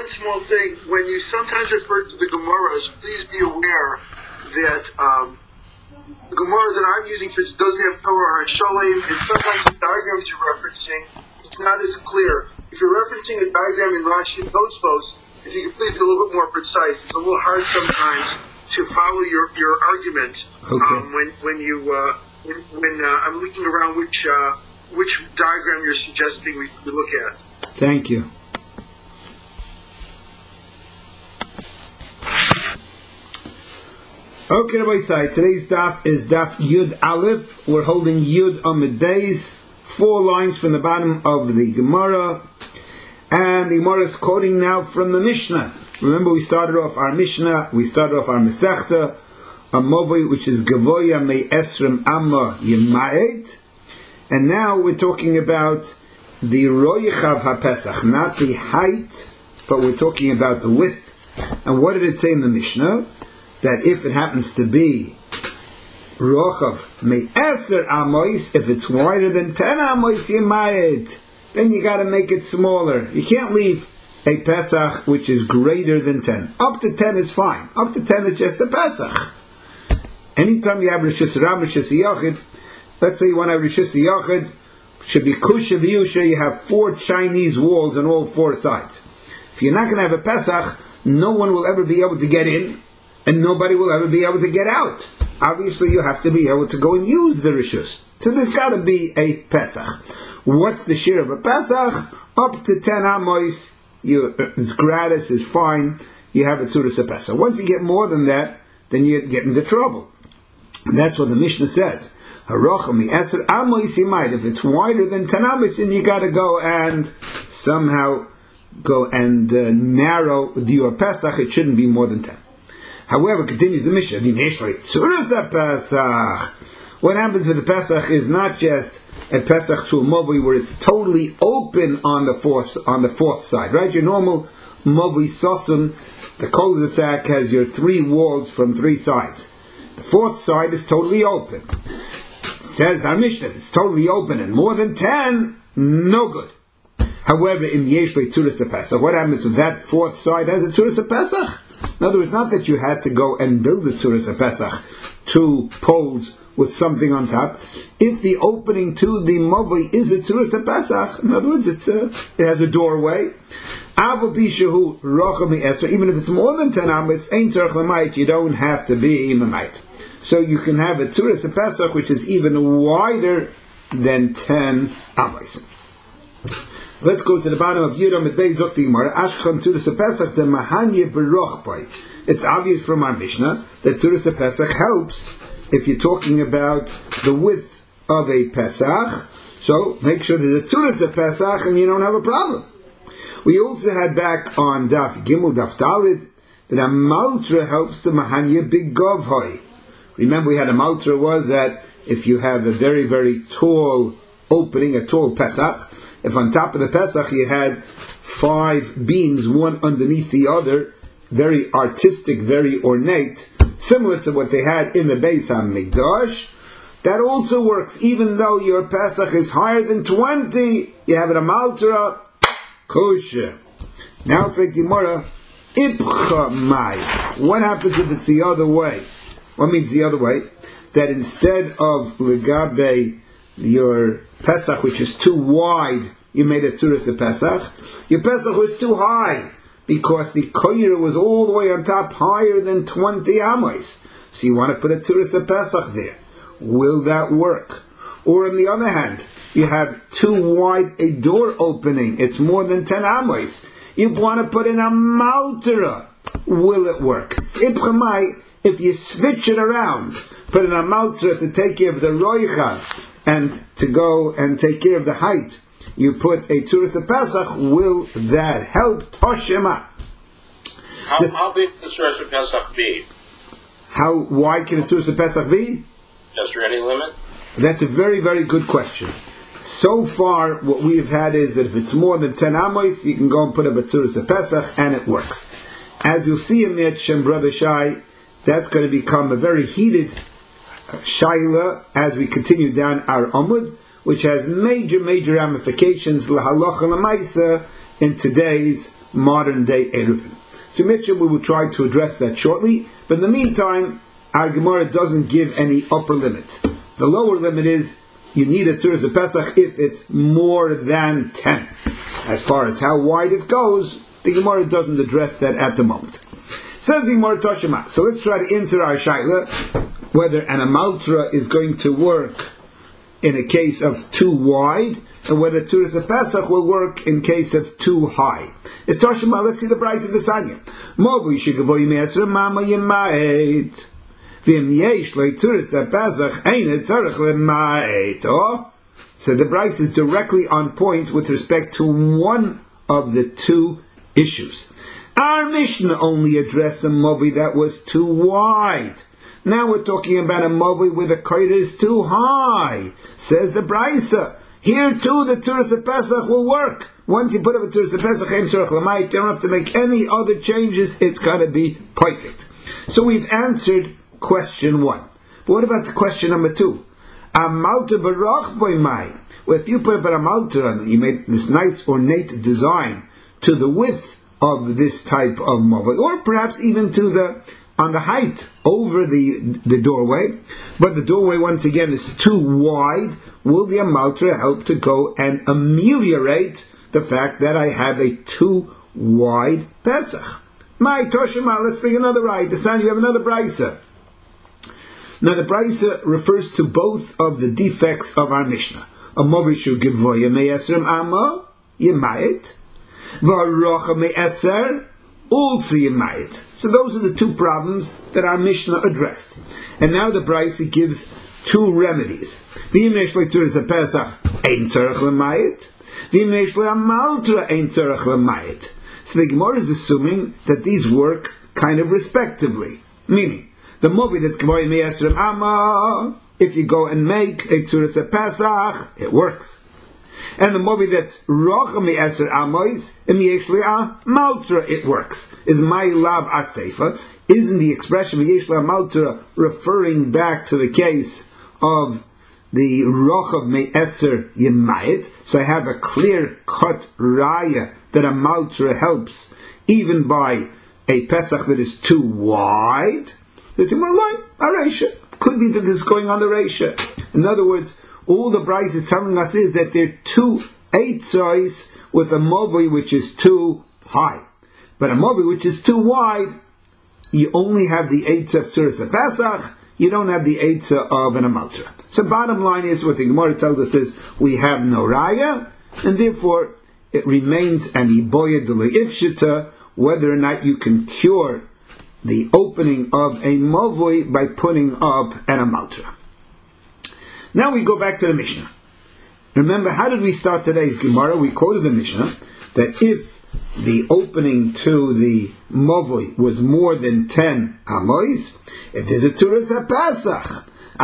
small thing. When you sometimes refer to the Gemaras, please be aware that the Gemara that I'm using for this doesn't have Torah or Shalem, and sometimes the diagrams you're referencing, it's not as clear. If you're referencing a diagram in Rashi and Tosfos, if you could please be a little bit more precise, it's a little hard sometimes to follow your argument. Okay. When I'm looking around which diagram you're suggesting we look at. Thank you. Okay, Rabbi Sai, today's daf is daf Yud Aleph. We're holding Yud Amid Beis, 4 lines from the bottom of the Gemara. And the Gemara is quoting now from the Mishnah. Remember, we started off our Mishnah, we started off our Masechta, a Movoi, which is Gavoya Me Esrim Amma Yema'ed. And now we're talking about the Royechav HaPesach, not the height, but we're talking about the width. And what did it say in the Mishnah? That if it happens to be Rochav Me Eser Amois, if it's wider than 10 Amois Yema'ed, then you got to make it smaller. You can't leave a Pesach which is greater than 10. Up to 10 is fine. Up to 10 is just a Pesach. Anytime you have Rishus Ram, Rishus Yachid, let's say you want to have Rishus Yachid, should be Kusha V'Yusha, you have 4 Chinese walls on all 4 sides. If you're not going to have a Pesach, no one will ever be able to get in, and nobody will ever be able to get out. Obviously you have to be able to go and use the Rishus. So there's got to be a Pesach. What's the share of a Pesach? Up to 10 Amois, it's gratis, it's fine, you have a Tzuras Pesach. Once you get more than that, then you get into trouble. And that's what the Mishnah says. If it's wider than 10 Amois, then you got to go and somehow go and narrow your Pesach. It shouldn't be more than 10. However, continues the Mishnah, what happens with the Pesach is not just a Pesach to a Movui where it's totally open on the fourth side, right? Your normal Movui Sosun, the cul-de-sac has your 3 walls from 3 sides. The 4th side is totally open. It says our Mishnah, it's totally open, and more than 10, no good. However, in Yeshlei Tzuras Pesach, what happens if that 4th side has a Tzuras Pesach? In other words, not that you had to go and build the Tzuras Pesach, 2 poles with something on top. If the opening to the Movui is a Tzuras Pesach, in other words, it has a doorway. Even if it's more than 10 Amos, you don't have to be Imamite. So you can have a Tzuras Pesach which is even wider than 10 Amos. Let's go to the bottom of Yudam at Beis Zok Gemara. Ashchan Tzuras Pesach the Mahanye Berochbai. It's obvious from our Mishnah that Tzuras Pesach helps if you're talking about the width of a Pesach. So make sure there's a Tzuras Pesach and you don't have a problem. We also had back on Daf Gimel Daf Dalid that a Maltra helps the Mahanye Bigovhoi. Remember we had a Maltra was that if you have a very, very tall opening, a tall Pesach, if on top of the Pesach you had 5 beams, one underneath the other, very artistic, very ornate, similar to what they had in the Beis HaMikdash, that also works. Even though your Pesach is higher than 20, you have an Amaltra, kosher. Now for Gemara, Ibcha Mai. What happens if it's the other way? What means the other way? That instead of Legabe, your Pesach, which is too wide, you made a Tzuras Pesach. Your Pesach was too high, because the koyer was all the way on top, higher than 20 Amos. So you want to put a Tzuras Pesach there. Will that work? Or on the other hand, you have too wide a door opening, it's more than 10 Amos. You want to put in a Maltera. Will it work? It's Ibchamai, if you switch it around, put in a Maltera to take care of the Roicha, and to go and take care of the height, you put a Tzuras Pesach, will that help? Toshema. How big can the Tzuras Pesach be? How wide can a Tzuras Pesach be? Is there any limit? That's a very, very good question. So far, what we've had is that if it's more than 10 Amos, you can go and put up a Tzuras Pesach, and it works. As you'll see in Mitch and Brother Shai, that's going to become a very heated Shaila as we continue down our Amud, which has major, major ramifications, lahalacha lamaisa, in today's modern day Eruvin. So Mitchell, we will try to address that shortly, but in the meantime, our Gemara doesn't give any upper limit. The lower limit is you need a Tzuras Pesach if it's more than 10. As far as how wide it goes, the Gemara doesn't address that at the moment. Says the Gemara Toshima. So let's try to answer our shaila whether an amaltra is going to work in a case of too wide, and whether Tzuras Pesach will work in case of too high. It's Toshima. Let's see the price of the Sanya. Movu shigavoy me'esra mama yemait. V'im yesh lo Tzuras Pesach ein tzarich lemait. Oh, so the price is directly on point with respect to one of the two issues. Our Mishnah only addressed a movi that was too wide. Now we're talking about a movi where the koyre is too high. Says the Brisa. Here too the Tzuras Pesach will work. Once you put up a Tzuras Pesach, you don't have to make any other changes. It's got to be perfect. So we've answered question 1. But what about the question number 2? Amalta barach boimai. Well, if you put up an amalta and you made this nice ornate design to the width of this type of movi, or perhaps even to the height over the doorway, but the doorway once again is too wide, will the amaltra help to go and ameliorate the fact that I have a too wide Pesach? My Toshima, let's bring another right. Desan, you have another brisa. Now the brisa refers to both of the defects of our Mishnah. A movishu givoya me'esrim amma yemayit, v'arocha me'eser also yemayit. So those are the two problems that our Mishnah addressed. And now the brisa gives two remedies. V'im yesh le'tzuras Pesach ein tzarech lemayit, v'im yesh le'amaltra ein tzarech lemayit. So the Gemara is assuming that these work kind of respectively. Meaning, the movie that's Gemara me'esrim amma, if you go and make a Tzuras Pesach, it works. And the movie that's Rocha me'eser amos, and yesh le'amaltra, it works. Is my lav aseifa? Isn't the expression yesh le'amaltra referring back to the case of the Rocha me'eser yemayit? So I have a clear-cut raya that a maltra helps even by a Pesach that is too wide. The Reisha. Could be that this is going on the Reisha. In other words, all the Bryce is telling us is that there are two eitzos with a movi which is too high. But a movi which is too wide, you only have the eitzah of Tzuras Pesach, you don't have the eitzah of an amaltra. So bottom line is, what the Gemara tells us is, we have no raya, and therefore it remains an iboya deli ifshita, whether or not you can cure the opening of a movoi by putting up an amaltra. Now we go back to the Mishnah. Remember, how did we start today's Gemara? We quoted the Mishnah that if the opening to the movoi was more than 10 amos, if there's a Tzuras HaPesach,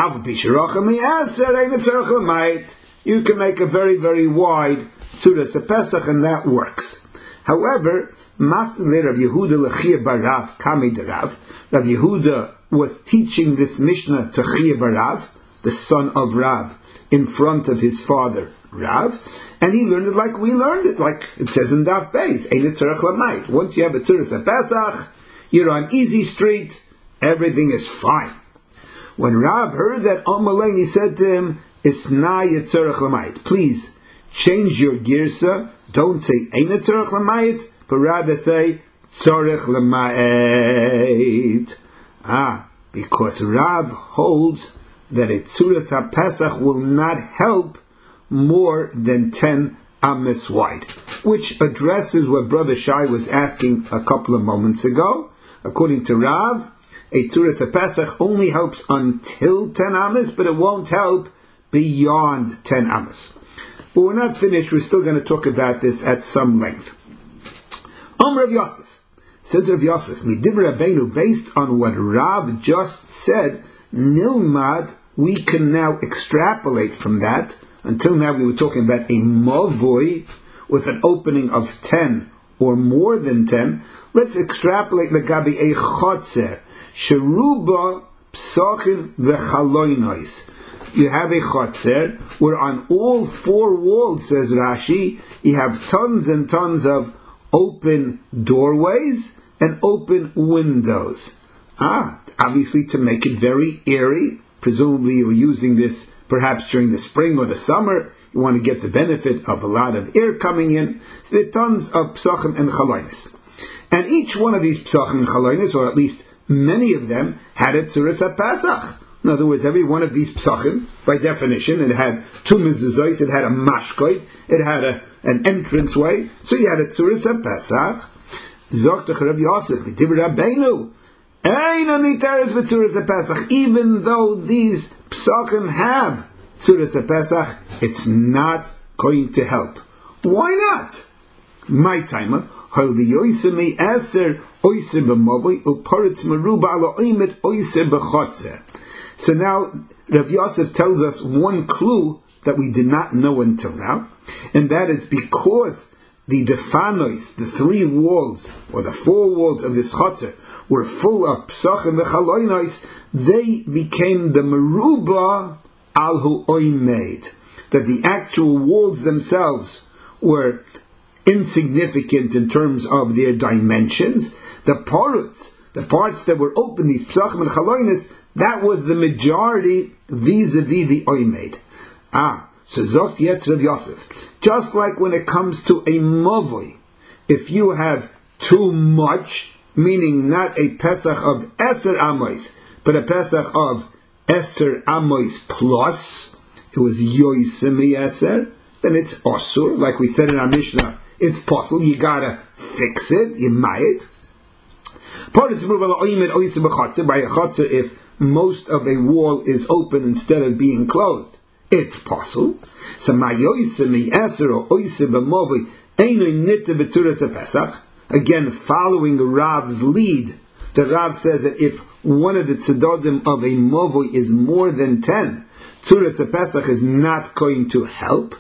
you can make a very, very wide Tzuras HaPesach, and that works. However, Rav Yehuda Barav Kami Derav. Rav Yehuda was teaching this Mishnah to Chia Barav, the son of Rav, in front of his father Rav, and he learned it like we learned it, like it says in Daf Beis, Ein Tzarech Lamayit. Once you have a Tzuras HaPesach, you're on easy street, everything is fine. When Rav heard that Amalei, he said to him, Isna Yitzarech Lamayit. Please change your girsa. Don't say Ein Tzarech Lamayit, but rather say Tzarech Lamayit. Because Rav holds that a Tzuras HaPesach will not help more than 10 amas wide, which addresses what Brother Shai was asking a couple of moments ago. According to Rav, a Tzuras HaPesach only helps until 10 amas, but it won't help beyond 10 amas. But we're not finished, we're still going to talk about this at some length. Rav Yosef, says Rav Yosef, Midivra Rabbeinu, based on what Rav just said, Nilmad, we can now extrapolate from that. Until now we were talking about a mavoi with an opening of 10 or more than 10. Let's extrapolate Lagabi a chotzer, Sheruba psachim v'chaloinois. You have a chotzer where on all four walls, says Rashi, you have tons and tons of open doorways and open windows. Obviously to make it very airy. Presumably you're using this perhaps during the spring or the summer. You want to get the benefit of a lot of air coming in. So there are tons of psachim and chalonis. And each one of these psachim and chalonis, or at least many of them, had a tzuras HaPesach. In other words, every one of these psachim, by definition, it had two mezuzos, it had a mashkoit, it had an entranceway, so you had a tzuras HaPesach. Zoktach Rav Yosef, V'div Rabbeinu, Eino niteres v'tzuras HaPesach. Even though these psachim have tzuras HaPesach, it's not going to help. Why not? My timer, Hal v'yoisemi eser oiser b'mavoi u'paritz meruba ala oimet oiser b'chotzer. So now Rav Yosef tells us one clue that we did not know until now, and that is because the defanois, the three walls or the four walls of this chotzer, were full of psachim v'chaloinos, they became the meruba al hu oimed, that the actual walls themselves were insignificant in terms of their dimensions. The parts that were open, these psachim and chaloinos, that was the majority vis-a-vis the oimed. So Zokt Yetz Rav Yosef, just like when it comes to a mavoi, if you have too much, meaning not a Pesach of Eser Amos, but a Pesach of Eser Amos plus, it was Yoisemi Eser, then it's Osur, like we said in our Mishnah, it's possible, you gotta fix it, you might. By a chotzer, if most of a wall is open instead of being closed, it's possible. So again, following Rav's lead, the Rav says that if one of the tzedodim of a movoi is more than 10, Tzuras HaPesach is not going to help.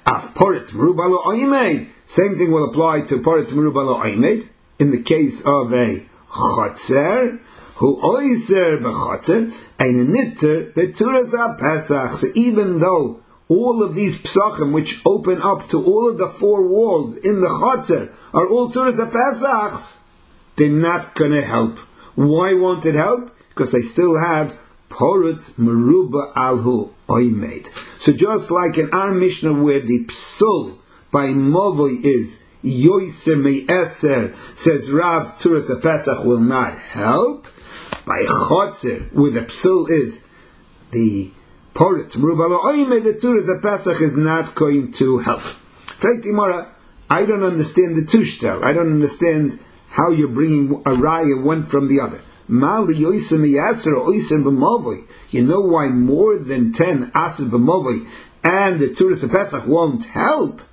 Same thing will apply to Paretz Meruba Lo Oimed in the case of a chotzer, who oiser b'chotzer, ein nitter b'tzuras HaPesach. So even though all of these psachim, which open up to all of the four walls in the chotzer, are all tzuras HaPesachs, they're not going to help. Why won't it help? Because they still have Paretz Meruba Alhu Oimed. So just like in our Mishnah where the psul by Movoi is Yoiser Me'eser, says Rav, tzuras HaPesach will not help. By Chotzer, where the psul is the Paretz Meruba Lo Oimed, the tzuras HaPesach is not going to help. Freit Imara, I don't understand the tushtel. I don't understand how you're bringing a raya one from the other. You know why more than 10 asr b'movoi and the tzuras HaPesach won't help?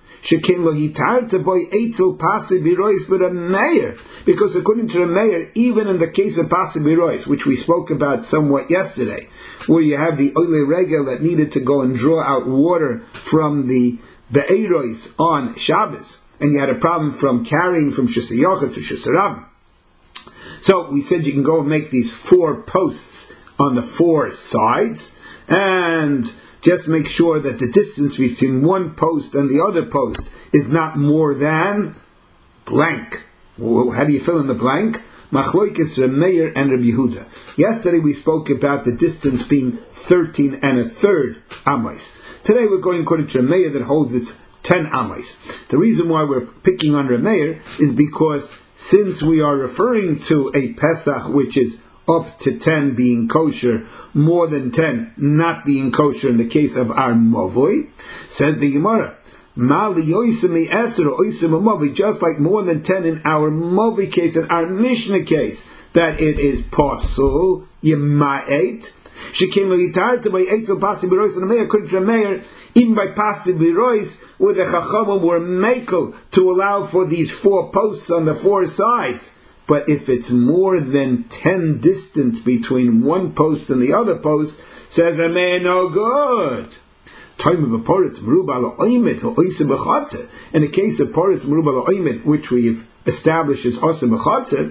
Because according to the mayor, even in the case of Pasi Birois, which we spoke about somewhat yesterday, where you have the Oile Regel that needed to go and draw out water from the Be'erois on Shabbos, and you had a problem from carrying from Shesayochet to Shesarab. So we said you can go and make these 4 posts on the 4 sides, and just make sure that the distance between one post and the other post is not more than blank. How do you fill in the blank? Machloikis Rameir and Rabbi Yehuda. Yesterday we spoke about the distance being 13 1/3 amos. Today we're going according to Rameir that holds its 10 amos. The reason why we're picking on Rameir is because since we are referring to a Pesach which is up to 10 being kosher, more than 10 not being kosher in the case of our Movoi, says the Gemara, just like more than 10 in our Movoi case, in our Mishnah case, that it is possible, Yema'et, she came to by Eitzel Pasi Birois, and the Meir couldn't Rameir, even by Pasi Birois, where the Chachamim were makel to allow for these 4 posts on the 4 sides. But if it's more than 10 distance between one post and the other post, says Rameir, no good. In the case of Paretz Meruba Lo Oimed, which we've established as Osa B'Chotzer,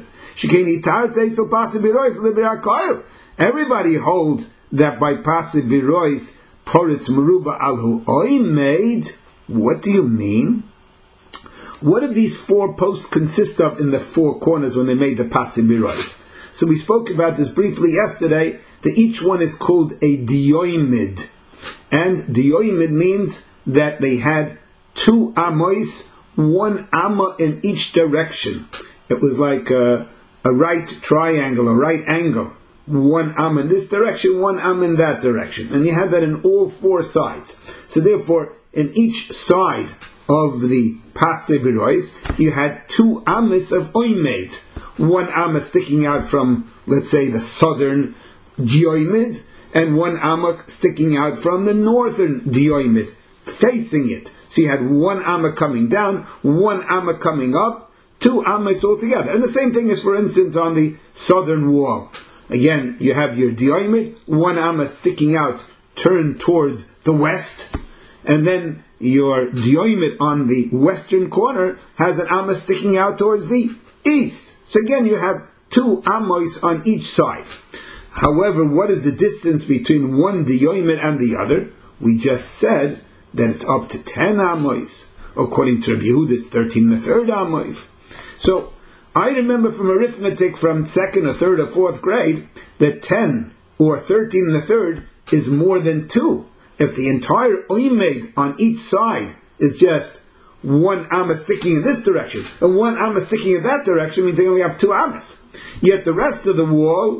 everybody holds that by Pasi Birois, Paretz Meruba Alhu Oimed. What do you mean? what did these 4 posts consist of in the 4 corners when they made the Pasim Birois? So we spoke about this briefly yesterday, that each one is called a dioimid. And dioimid means that they had 2 amos, 1 amma in each direction. It was like a right triangle, a right angle. 1 amma in this direction, 1 amma in that direction. And you had that in all 4 sides. So therefore, in each side of the Pasei Birois, you had 2 amas of oimed. 1 amma sticking out from, let's say, the southern dioimid, and 1 amma sticking out from the northern dioimid, facing it. So you had 1 amma coming down, 1 amma coming up, 2 ammas altogether. And the same thing is, for instance, on the southern wall. Again, you have your dioimid, 1 amma sticking out, turned towards the west, and then your dioimid on the western corner has an amma sticking out towards the east. So again, you have 2 amos on each side. However, what is the distance between one dioimid and the other? We just said that it's up to 10 amos. According to Rabbi Yehuda, it's 13 1/3 amos. So, I remember from arithmetic from 2nd or 3rd or 4th grade that 10 or 13 1/3 is more than 2. If the entire oimed on each side is just 1 amma sticking in this direction and 1 amma sticking in that direction, means they only have 2 ammas. Yet the rest of the wall,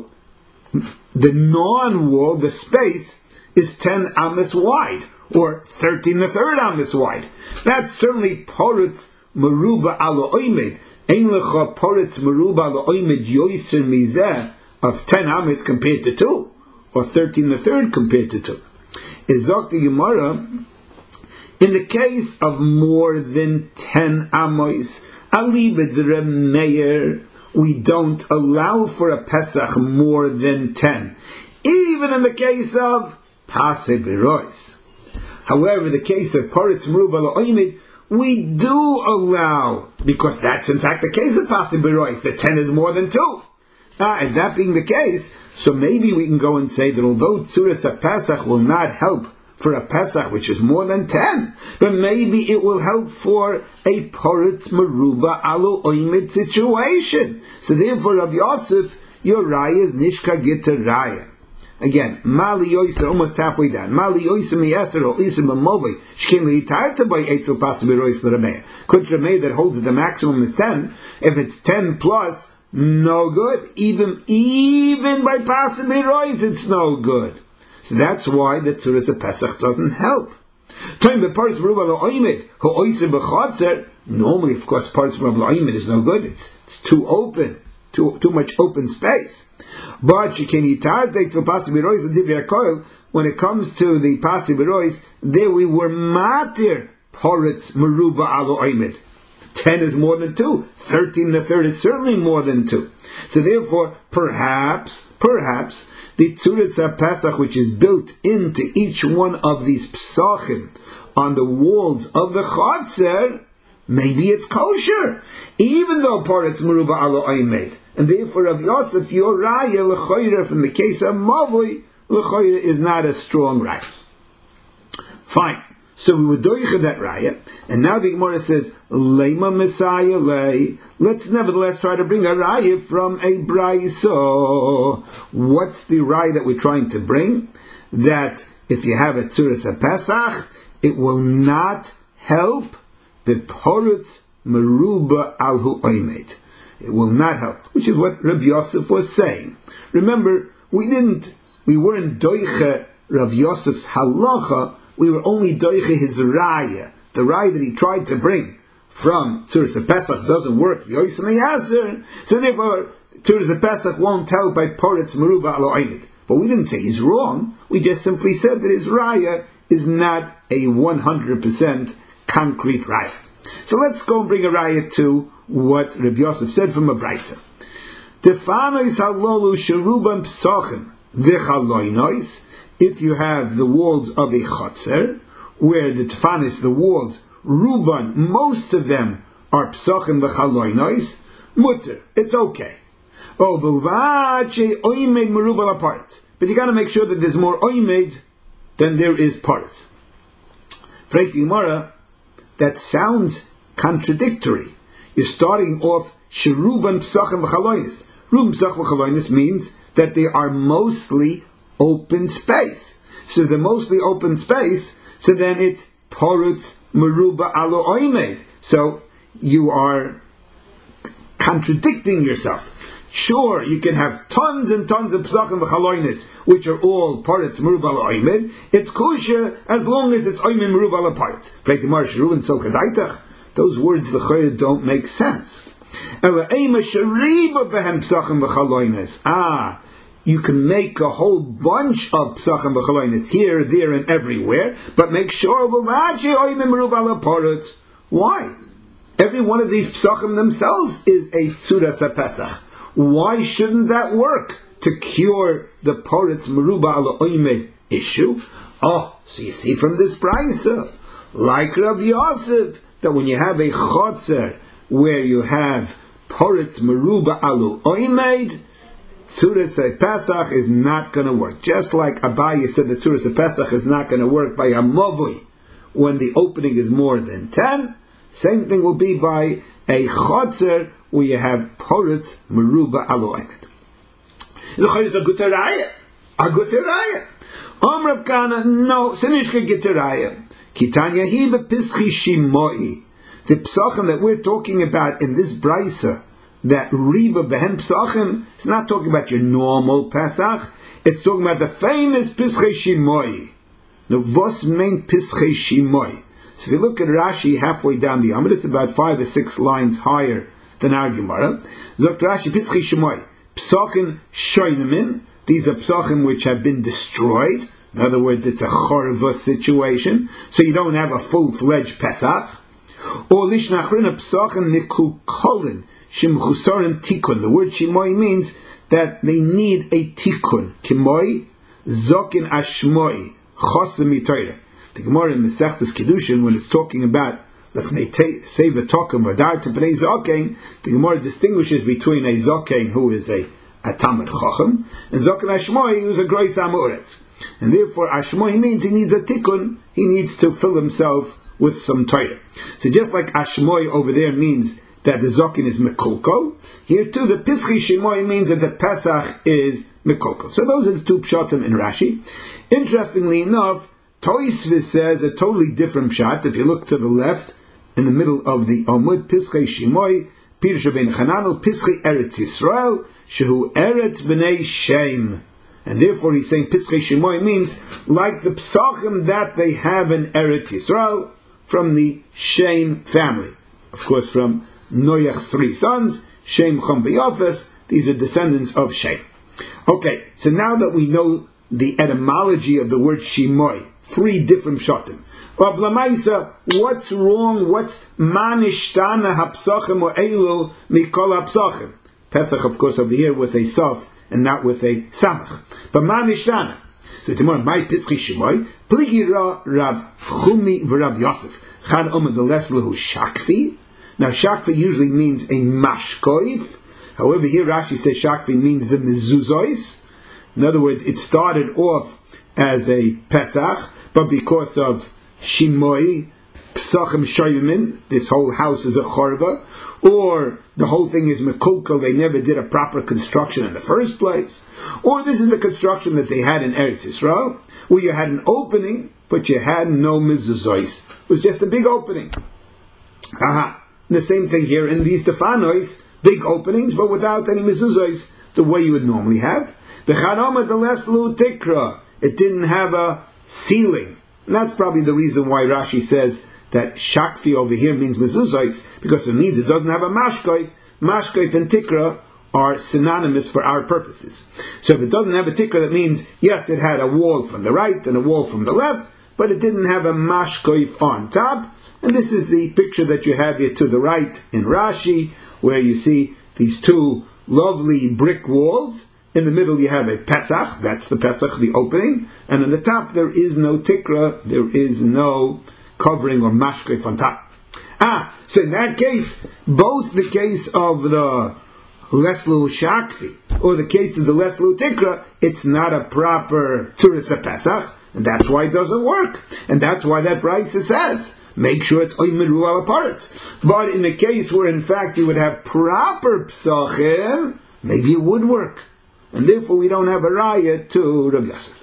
the non-wall, the space, is 10 ammas wide, or 13 1/3 ammas wide. That's certainly porutz meruba ala oimed. Ein lecha porutz meruba ala oimed yoiser mizeh of 10 ammas compared to 2, or 13 1/3 compared to 2. Izok the Gemara, in the case of more than 10 amos, ali b'dre meir, we don't allow for a Pesach more than 10, even in the case of Pasei Birois. However, the case of Paritz Meruba La'oimid, we do allow, because that's in fact the case of Pasei Birois, that 10 is more than 2. And that being the case, so maybe we can go and say that although Tzuras HaPesach will not help for a Pesach which is more than 10, but maybe it will help for a Poritz Meruba Alu Oimid situation. So therefore, Rav Yosef, your raya is Nishka Gita Raya. Again, Mali Yoisa, almost halfway down. Mali Yoisa Miyaser or Isa Mamovi, Shkin Litarta by Eitzel Pasibirois L'Rameh. Could Rameh that holds that the maximum is 10, if it's 10 plus, no good. Even by Pasibirois, it's no good. So that's why the Tzuras HaPesach doesn't help. Normally, of course, parts of Meruba La'oimid is no good. It's too open, too much open space. But you can when it comes to the Pasei Birois, there we were matir Poritz Meruba Alu Oimid. 10 is more than 2. 13 1/3 is certainly more than 2. So therefore, perhaps, the Tzuras HaPesach, which is built into each one of these Pesachim on the walls of the Chotzer, maybe it's kosher, even though Poritz Meruba Alu Oimid. And therefore, Rav Yosef, your raya l'choyre from the case of Mavoi, l'choyre is not a strong raya. Fine. So we would doicha that raya, and now the Gemara says, Leima Messiah lei. Let's nevertheless try to bring a raya from a brayso. What's the raya that we're trying to bring? That if you have a Tzuras HaPesach, it will not help the Poritz Meruba Alhu Oimid. It will not help, which is what Rabbi Yosef was saying. Remember, we weren't doiche Rav Yosef's halacha, we were only doiche his raya. The raya that he tried to bring from Tzuras HaPesach doesn't work, Yosem Yaser. So therefore, Tzuras HaPesach won't help by Poritz Meruba Alu Oimid. But we didn't say he's wrong, we just simply said that his raya is not a 100% concrete raya. So let's go and bring a raya to what Rabbi Yosef said from a brayso. Tefanois halolu sherubam psochim v'chaloinois. If you have the walls of a chotzer, where the tefanis, the walls, ruban, most of them are psochim v'chaloinois, mutter, it's okay. Oh, b'lvache oimed merubal apart. But you got to make sure that there's more oimed than there is parts. Freit Gemara, that sounds contradictory. You're starting off Sheruban Psachim V'chalonis. Ruban Psach V'chalonis means that they are mostly open space. So the mostly open space, so then it's Porutz Meruba Alo Oimed. So you are contradicting yourself. Sure, you can have tons and tons of Psachim V'chalonis, which are all Porutz Meruba Alo Oimed. It's kosher as long as it's Oimed Meruba Alo Porutz. Those words don't make sense. You can make a whole bunch of psachim v'chalonis here, there, and everywhere, but make sure why? Every one of these psachim themselves is a tzuras HaPesach. Why shouldn't that work to cure the poretz meruba ala oimed issue? So you see from this brayso, like Rav Yosef, that when you have a chotzer where you have poretz meruba alu oimed, tzuras Pesach is not going to work. Just like Abaye said that tzuras Pesach is not going to work by a movui when the opening is more than 10, same thing will be by a chotzer where you have poretz meruba alu oimed. A good raya. Rav Kana, no, Sinishka Gitaraya. Kitanya hiba pischi shimoi. The psachim that we're talking about in this brayso, that riba behen psachim, it's not talking about your normal Pesach. It's talking about the famous pischi shimoi. Now, what's mean pischi shimoi? So if you look at Rashi halfway down the Amud, it's about 5 or 6 lines higher than our Gemara. Zok Rashi pischi shimoi. Psachim shoynemin. These are psachim which have been destroyed. In other words, it's a chorva situation, so you don't have a full-fledged Pesach. Or lishnachrina psachim nikulkolin shimchusarim tikun. The word shimoi means that they need a tikun. Kimoi zokin ashmoi chosem mitoira. The Gemara in Masechtas Kiddushin, when it's talking about lefnei seva tokum vadar to bnei zokin, the Gemara distinguishes between a zokin who is a Talmid Chacham and zokin ashmoi who is a grois amuretz. And therefore, Ashmoi means he needs a tikkun, he needs to fill himself with some Torah. So just like Ashmoi over there means that the Zokin is Mekulko, here too the Pischi Shemoi means that the Pesach is Mekulko. So those are the two pshatim in Rashi. Interestingly enough, Toisvis says a totally different pshat. If you look to the left, in the middle of the Omud, Pischi Shemoi, Pirsha ben Chananel, Pischi Eretz Yisrael, Shehu Eretz B'nei Shem. And therefore he's saying Pischei Shemoi means like the psachim that they have in Eretz Yisrael from the Shem family. Of course, from Noach's 3 sons, Shem, Chom, V'Yafes, these are descendants of Shem. Okay, so now that we know the etymology of the word Shemoi, 3 different pshatim. But Lamaisa, what's wrong? What's manishtana hapsachim or elu mikol hapsachim? Pesach, of course, over here with a saf and not with a samach. But manishtana. So tomorrow, my pischi shemoi, pligira Rav Chumi v'Rav Yosef. Chad omer the leslahu shakfi. Now, shakfi usually means a mashkoif. However, here Rashi says shakfi means the mezuzos. In other words, it started off as a Pesach, but because of shemoi, psachim shoymin, this whole house is a chorva, or the whole thing is mekulkel, they never did a proper construction in the first place, or this is the construction that they had in Eretz Yisrael, where you had an opening, but you had no mezuzos. It was just a big opening. The same thing here in these Stefanois, big openings, but without any mezuzos, the way you would normally have. The Chanoma, the Leslu Tikra, it didn't have a ceiling. And that's probably the reason why Rashi says that shakfi over here means mezuzos, because it means it doesn't have a mashkoif. Mashkoif and tikra are synonymous for our purposes. So if it doesn't have a tikra, that means, yes, it had a wall from the right and a wall from the left, but it didn't have a mashkoif on top. And this is the picture that you have here to the right in Rashi, where you see these 2 lovely brick walls. In the middle you have a Pesach, that's the Pesach, the opening, and on the top there is no tikra, there is no covering or mashkef on top. So in that case, both the case of the Leslu Shakfi or the case of the Leslu Tikra, it's not a proper Tzuras Pesach, And that's why it doesn't work. And that's why that Brisa says, make sure it's oimeru al aparetz. But in a case where in fact you would have proper psachim, maybe it would work. And therefore we don't have a raya to Rav Yosef.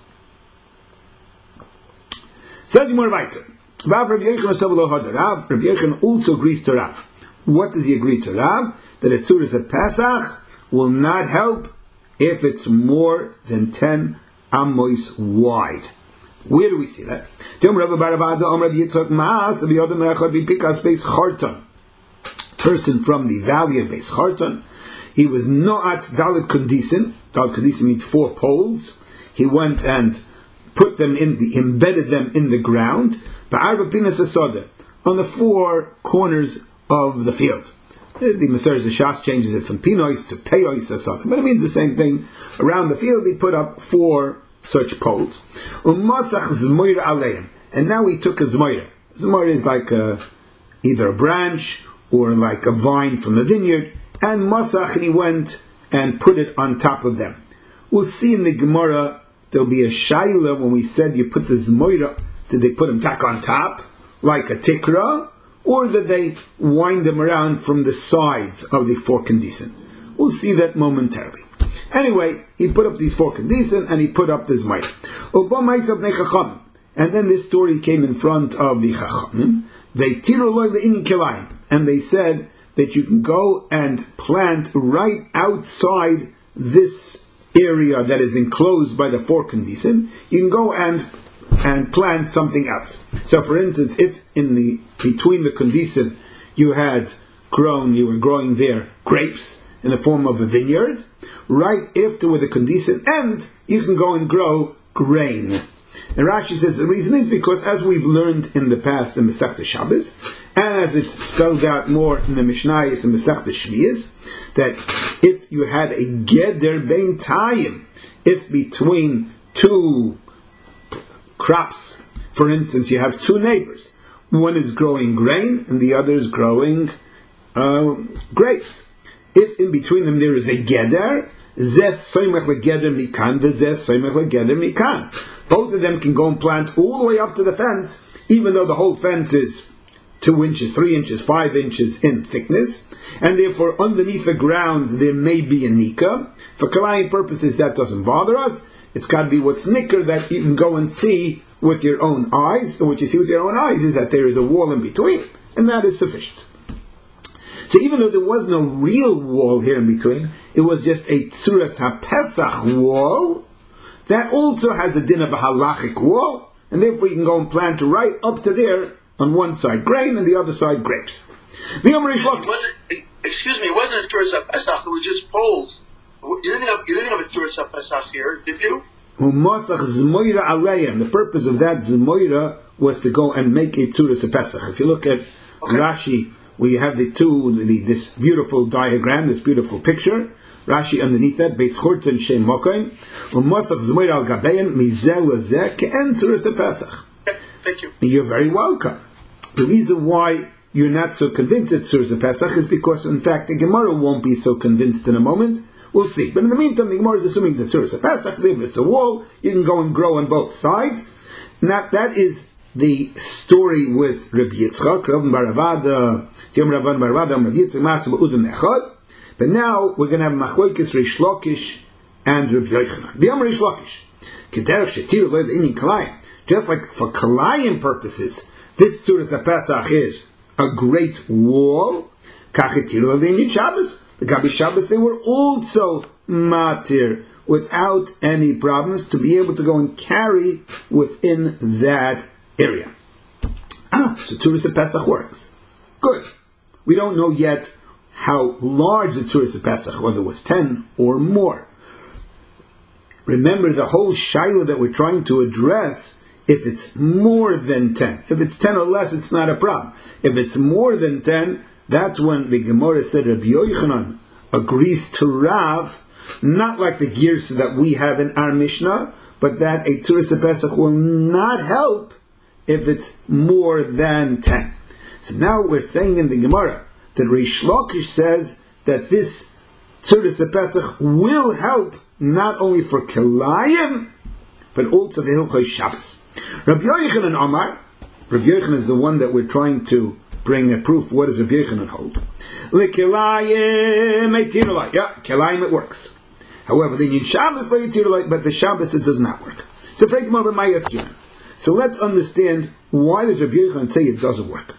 Says more weiter. Rav Yochanan also agrees to Rav. What does he agree to Rav? That a tzuras at Pesach will not help if it's more than 10 amos wide. Where do we see that? Person from the valley of Beis Charton, he was noat dalet kundisin. Dalet kundisin means 4 poles. He went and put them embedded them in the ground. Ba'arba pinas asada, on the 4 corners of the field. The Maseres Shas changes it from pinois to peois asada, but it means the same thing. Around the field, he put up 4 such poles. Umasach zmoira aleim, and now he took a zmoira. Zmoira is like either a branch or like a vine from the vineyard, and masach, and he went and put it on top of them. We'll see in the Gemara there'll be a shaila when we said you put the zmoira. Did they put them back on top like a tikra, or did they wind them around from the sides of the 4 kandisen? We'll see that momentarily. Anyway, he put up these 4 kandisen and he put up this zmoira. And then this story came in front of the chachamim. They tiru the inin kilayim, and they said that you can go and plant right outside this area that is enclosed by the 4 kandisen. You can go and plant something else. So, for instance, if between the kandisen you were growing there grapes in the form of a vineyard, right after where the kandisen end, you can go and grow grain. And Rashi says the reason is because, as we've learned in the past in Masechta Shabbos, and as it's spelled out more in the Mishnayos and Masechta Shviyos, that if you had a geder bein tayim, if between 2 crops, for instance, you have 2 neighbors, one is growing grain and the other is growing grapes. If in between them there is a geder, both of them can go and plant all the way up to the fence, even though the whole fence is 2 inches, 3 inches, 5 inches in thickness, and therefore underneath the ground there may be a nika. For kalayim purposes that doesn't bother us. It's got to be what's nicker that you can go and see with your own eyes, and what you see with your own eyes is that there is a wall in between, and that is sufficient. So even though there was no real wall here in between, it was just a tzuras ha-pesach wall, that also has a din of a halachic wall, and therefore you can go and plant right up to there, on one side grain, and the other side grapes. Excuse me, it wasn't a tzuras ha-pesach, it was just poles. You didn't have a tzuras ha-pesach here, did you? The purpose of that zmoira was to go and make a tzuras ha-pesach. If you look at Rashi, we have this beautiful diagram, this beautiful picture. Rashi underneath that, Beis Chorton Shem Mokaim, Umasach Zmoira al Gabein Mizel Lezeh Ke'en Tzuras HaPesach. Thank you. You're very welcome. The reason why you're not so convinced at Tzuras HaPesach is because, in fact, the Gemara won't be so convinced in a moment. We'll see. But in the meantime, the Gemara is assuming that Tzuras HaPesach, if it's a wall, you can go and grow on both sides. Now, that is the story with Rabbi Yitzchak, Rabban bar Avada, Yom Rabban bar Avada, Rabbi Yitzchak, Masa Ba'udin Echad. But now we're going to have Machlokes Reish Lakish and Rabbi Yochanan. The Reish Lakish, Kederach Shetir Lo L'Inin Kalayim. Just like for Kalayim purposes, this Tzuras HaPesach is a great wall. Kachetir Lo L'Inin Shabbos. The Gabi Shabbos, they were also matir without any problems to be able to go and carry within that area. So Tzuras HaPesach works. Good. We don't know yet how large the Tzuras HaPesach, whether it was 10 or more. Remember the whole shaila that we're trying to address, if it's more than 10. If it's 10 or less, it's not a problem. If it's more than 10, that's when the Gemara said Rabbi Yochanan agrees to Rav, not like the gears that we have in our Mishnah, but that a Tzuras HaPesach will not help if it's more than 10. So now we're saying in the Gemara that Reish Lakish says that this Tzuras HaPesach will help not only for Kilayim, but also the Hilchos Shabbos. Rabbi Yochanan Amar, Rabbi Yochanan is the one that we're trying to bring a proof. What does Rabbi Yochanan hold? L'kilayim eitirulai. Yeah, kilayim it works. However, they need Shabbos leitirulai, but the Shabbos it does not work. So So let's understand why does Rabbi Yochanan say it doesn't work.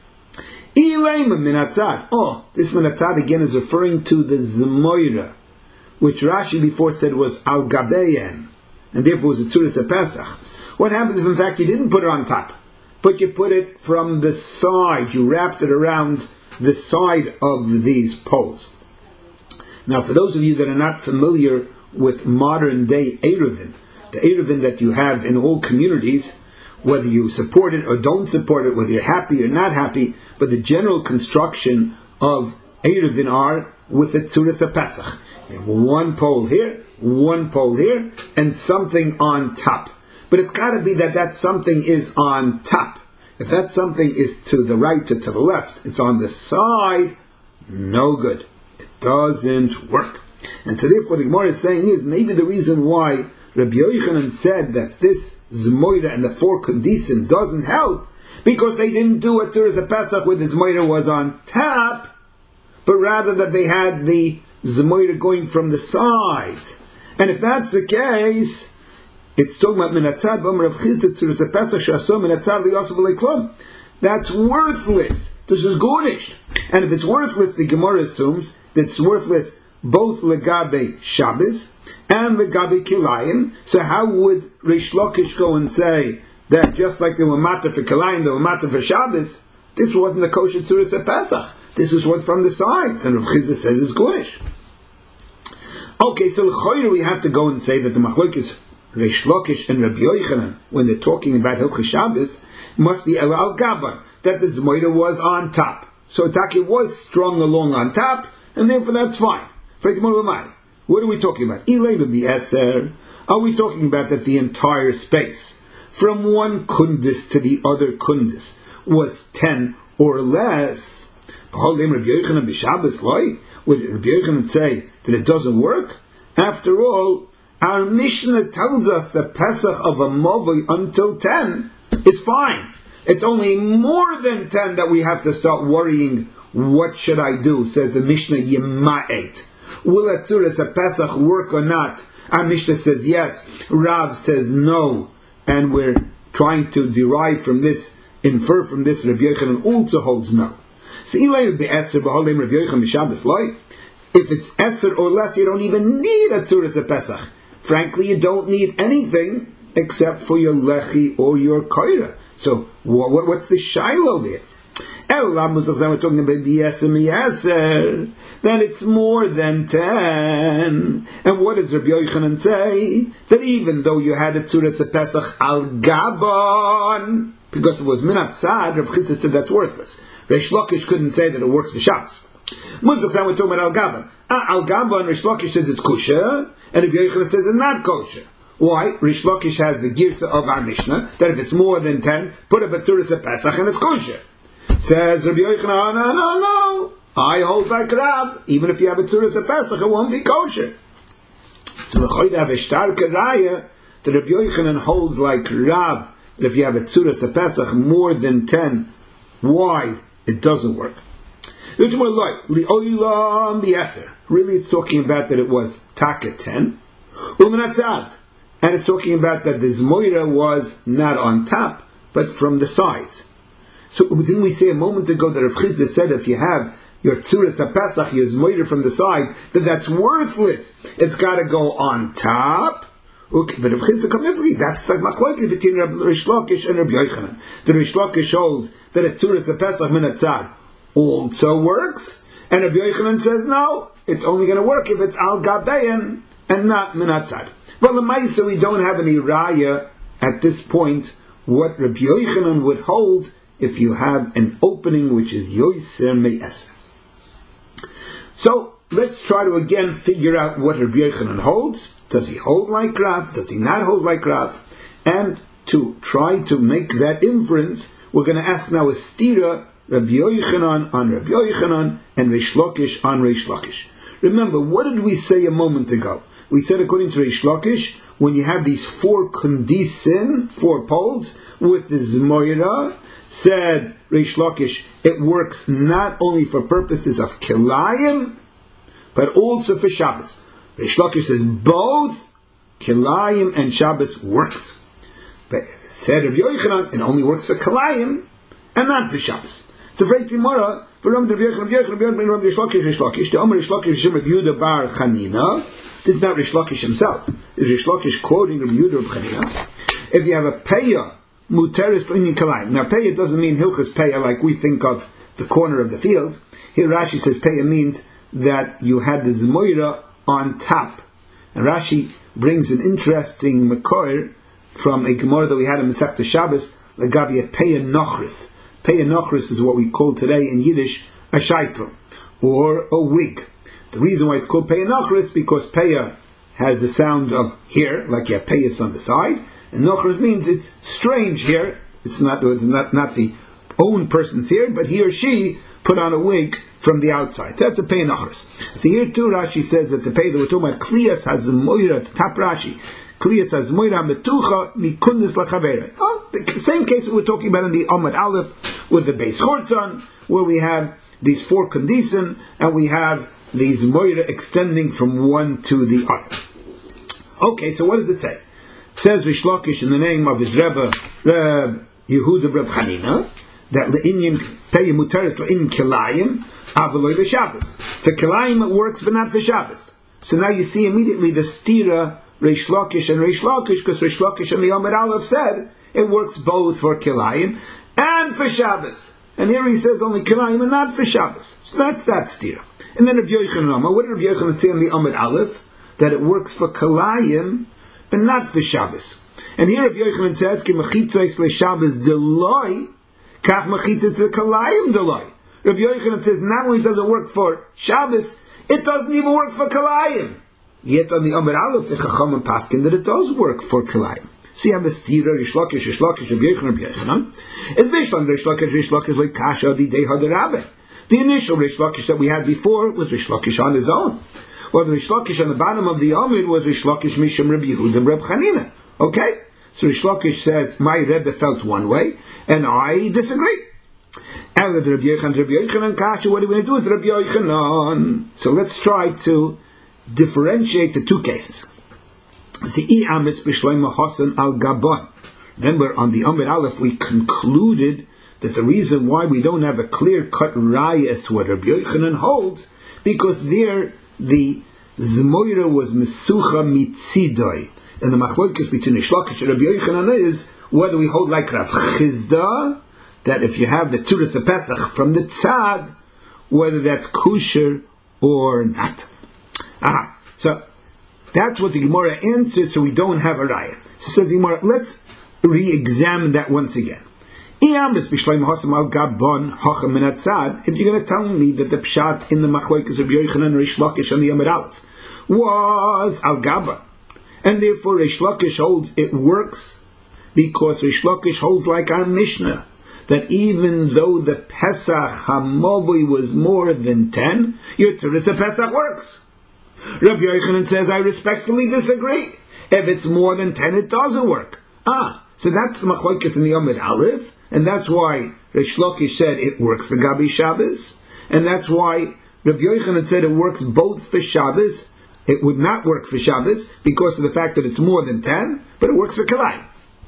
Oh, this minatzad again is referring to the Zmoira, which Rashi before said was al gabeyen, and therefore was a tzuras Pesach. What happens if in fact you didn't put it on top, but you put it from the side, you wrapped it around the side of these poles? Now, for those of you that are not familiar with modern day Eruvin, the Eruvin that you have in all communities, whether you support it or don't support it, whether you're happy or not happy, but the general construction of Eruvin are with a tzuras Pesach. You have one pole here, and something on top. But it's got to be that something is on top. If that something is to the right or to the left, it's on the side, no good. It doesn't work. And so therefore the Gemara is saying is maybe the reason why Rabbi Yochanan said that this Zmoira and the 4 Kundisim doesn't help, because they didn't do a Tzuras Pesach where the Zmoira was on top, but rather that they had the Zmoira going from the sides. And if that's the case, it's talking about Minatzad B'Amar of Chizda Tzuras Pesach Shasom Minatzad Liyosav L'Klum. That's worthless. This is Gorish. And if it's worthless, the Gemara assumes that it's worthless both Legabe Shabbos and Legabe Kilayim. So how would Reish Lakish go and say that just like they were matter for Kilayim, they were matter for Shabbos, this wasn't a kosher Tzuras Pesach. This was what's from the sides. And Rav Chizda says it's Gorish. Okay, so l'choyer we have to go and say that the machlokes Reish Lakish and Rabbi Yochanan, when they're talking about Hilchos Shabbos, must be al gaban, that the Zmoira was on top. So Taki was strung along on top, and therefore that's fine. What are we talking about? Are we talking about that the entire space, from one kundis to the other kundis, was 10 or less? Would Rabbi Yochanan say that it doesn't work? After all, our Mishnah tells us that Pesach of a Movoi until 10 is fine. It's only more than 10 that we have to start worrying, what should I do? Says the Mishnah Yema'et. Will a Tzuras Pesach work or not? Our Mishnah says yes, Rav says no, and we're trying to derive from this, infer from this, Rabbi Yochanan also holds no. So if it's Eser or less, you don't even need a Tzuras Pesach. Frankly, you don't need anything except for your lechi or your koira. So, what's the shiloh there? We're talking about the Yeser, then it's more than 10. And what does Rabbi Yochanan say? That even though you had a Tzuras Pesach al Gabon, because it was Minat Sad, Rav Chizda said that's worthless. Reish Lakish couldn't say that it works for Shabbos. We're talking about Al Gabon. Al Gabon, Reish Lakish says it's kosher, and Rabbi Yochanan says it's not kosher. Why? Reish Lakish has the girsa of our Mishnah, that if it's more than 10, put a Tzuras Pesach and it's kosher. Says Rabbi Yochanan, no. I hold like Rav. Even if you have a Tzuras Pesach, it won't be kosher. So we have a starke raya that Rabbi Yochanan holds like Rav, that if you have a Tzuras Pesach more than 10, why? It doesn't work. Really, it's talking about that it was Taka 10, and it's talking about that the Zmoira was not on top, but from the sides. So didn't we say a moment ago that Rav Chizda said if you have your Tzuras Pesach, your Zmoira from the side, that's worthless. It's got to go on top. Okay, but Rav Chizda completely, that's the machlokes between Reish Lakish and Rabbi Yochanan. The Reish Lakish holds that a Tzuras Pesach minatzad also works, and Rabbi Yochanan says no, it's only going to work if it's al gabeyan and not minatzad. But l'maisa we don't have any raya at this point what Rabbi Yochanan would hold if you have an opening which is yoser me'eser. So let's try to again figure out what Rabbi Yochanan holds. Does he hold like Rav? Does he not hold like Rav? And to try to make that inference, we're going to ask now a stira, Rabbi Yochanan on Rabbi Yochanan and Reish Lakish on Reish Lakish. Remember, what did we say a moment ago? We said according to Reish Lakish, when you have these 4 kundisin, 4 poles, with the Zmoira, said Reish Lakish, it works not only for purposes of Kilayim, but also for Shabbos. Reish Lakish says both Kilayim and Shabbos works. But said Rabbi Yochanan, it only works for Kilayim and not for Shabbos. So for Timora, for Rabbi Lakish, the Omer Reish Lakish, Rabbi Yehuda bar Chanina. This is not Reish Lakish himself. This is Reish Lakish quoting Rabbi Yehuda bar Chanina. If you have a Peya, Muteris Linin Kalayim. Now Peya doesn't mean Hilchas Peya like we think of the corner of the field. Here Rashi says Peya means that you had the Zmoira on top. And Rashi brings an interesting Mekoir from a Gemara that we had in Masechta Shabbos, Lagabi a Peya Nochris. Peya Nochris is what we call today in Yiddish a shaitel, or a wig. The reason why it's called Peya Nochris is because Peya has the sound of here, like you have Peyas on the side, and Nochris means it's strange here. It's not the own person's here, but he or she put on a wig from the outside. That's a Peya Nochris. So here too Rashi says that the Peya that we're talking about, Kliyas HaZmoira, top Rashi, Kliyas HaZmoira Metucha Mikundis Lachavera. The same case that we're talking about in the Amud Aleph with the Beis Chortzon, where we have these 4 condition and we have these Moira extending from one to the other. Okay, so what does it say? It says Reish Lakish in the name of his Rebbe, Yehuda Reb Chanina, that Le'inyin Peya Muteris Le'inyin Kilayim Avaloi V'Shabbos. For Kilayim it works, but not for Shabbos. So now you see immediately the stira Reish Lakish and Reish Lakish, because Reish Lakish and the Amud Aleph said it works both for Kilayim and for Shabbos. And here he says only Kilayim and not for Shabbos. So that's that stira. And then Rabbi Yochanan, what did Rabbi Yochanan say on the Amud Aleph? That it works for Kilayim but not for Shabbos. And here Rabbi Yochanan says, Ki mechitzos leShabbos deloi, kach mechitzos leKilayim deloi. Rabbi Yochanan says not only does it work for Shabbos, it doesn't even work for Kilayim. Yet on the Amud Aleph, the Chachamim paskin that it does work for Kilayim. So you have the stira, Reish Lakish, Rabbi Yochanan. It's Bishlan, Reish Lakish, like Kasha, the Dei Hadarabe. The initial Reish Lakish that we had before was Reish Lakish on his own. Well, the Reish Lakish on the bottom of the Amud was Reish Lakish Mishum Rabbi Yehuda Reb Chanina. Okay? So Reish Lakish says, my Rebbe felt one way, and I disagree. And with Rabbi Yochanan, Kasha, what are we going to do with Rabbi Yochanan? So let's try to differentiate the 2 cases. Remember, on the Amud Aleph, we concluded that the reason why we don't have a clear-cut raya as to what Rabbi Yochanan holds, because there the Zmoira was Mesucha Mitzidoi. And the machlokes between Reish Lakish and Rabbi Yochanan is whether we hold like Rav Chizda, that if you have the Tzuras HaPesach from the Tzad, whether that's kosher or not. So that's what the Gemara answered, so we don't have a raya. So says the Gemara, let's re-examine that once again. If you're going to tell me that the pshat in the machlokes Rabbi Yochanan and Reish Lakish on the Amud Aleph was al gaba, and therefore Reish Lakish holds it works, because Reish Lakish holds like our Mishnah, that even though the Pesach Hamovoi was more than 10, your Tzuras HaPesach works. Rabbi Yochanan says, I respectfully disagree. If it's more than 10, it doesn't work. So that's the machlokes in the Amud Aleph, and that's why Reish Lakish said it works for Gabi Shabbos, and that's why Rabbi Yochanan said it works both for Shabbos. It would not work for Shabbos because of the fact that it's more than 10, but it works for Kilayim.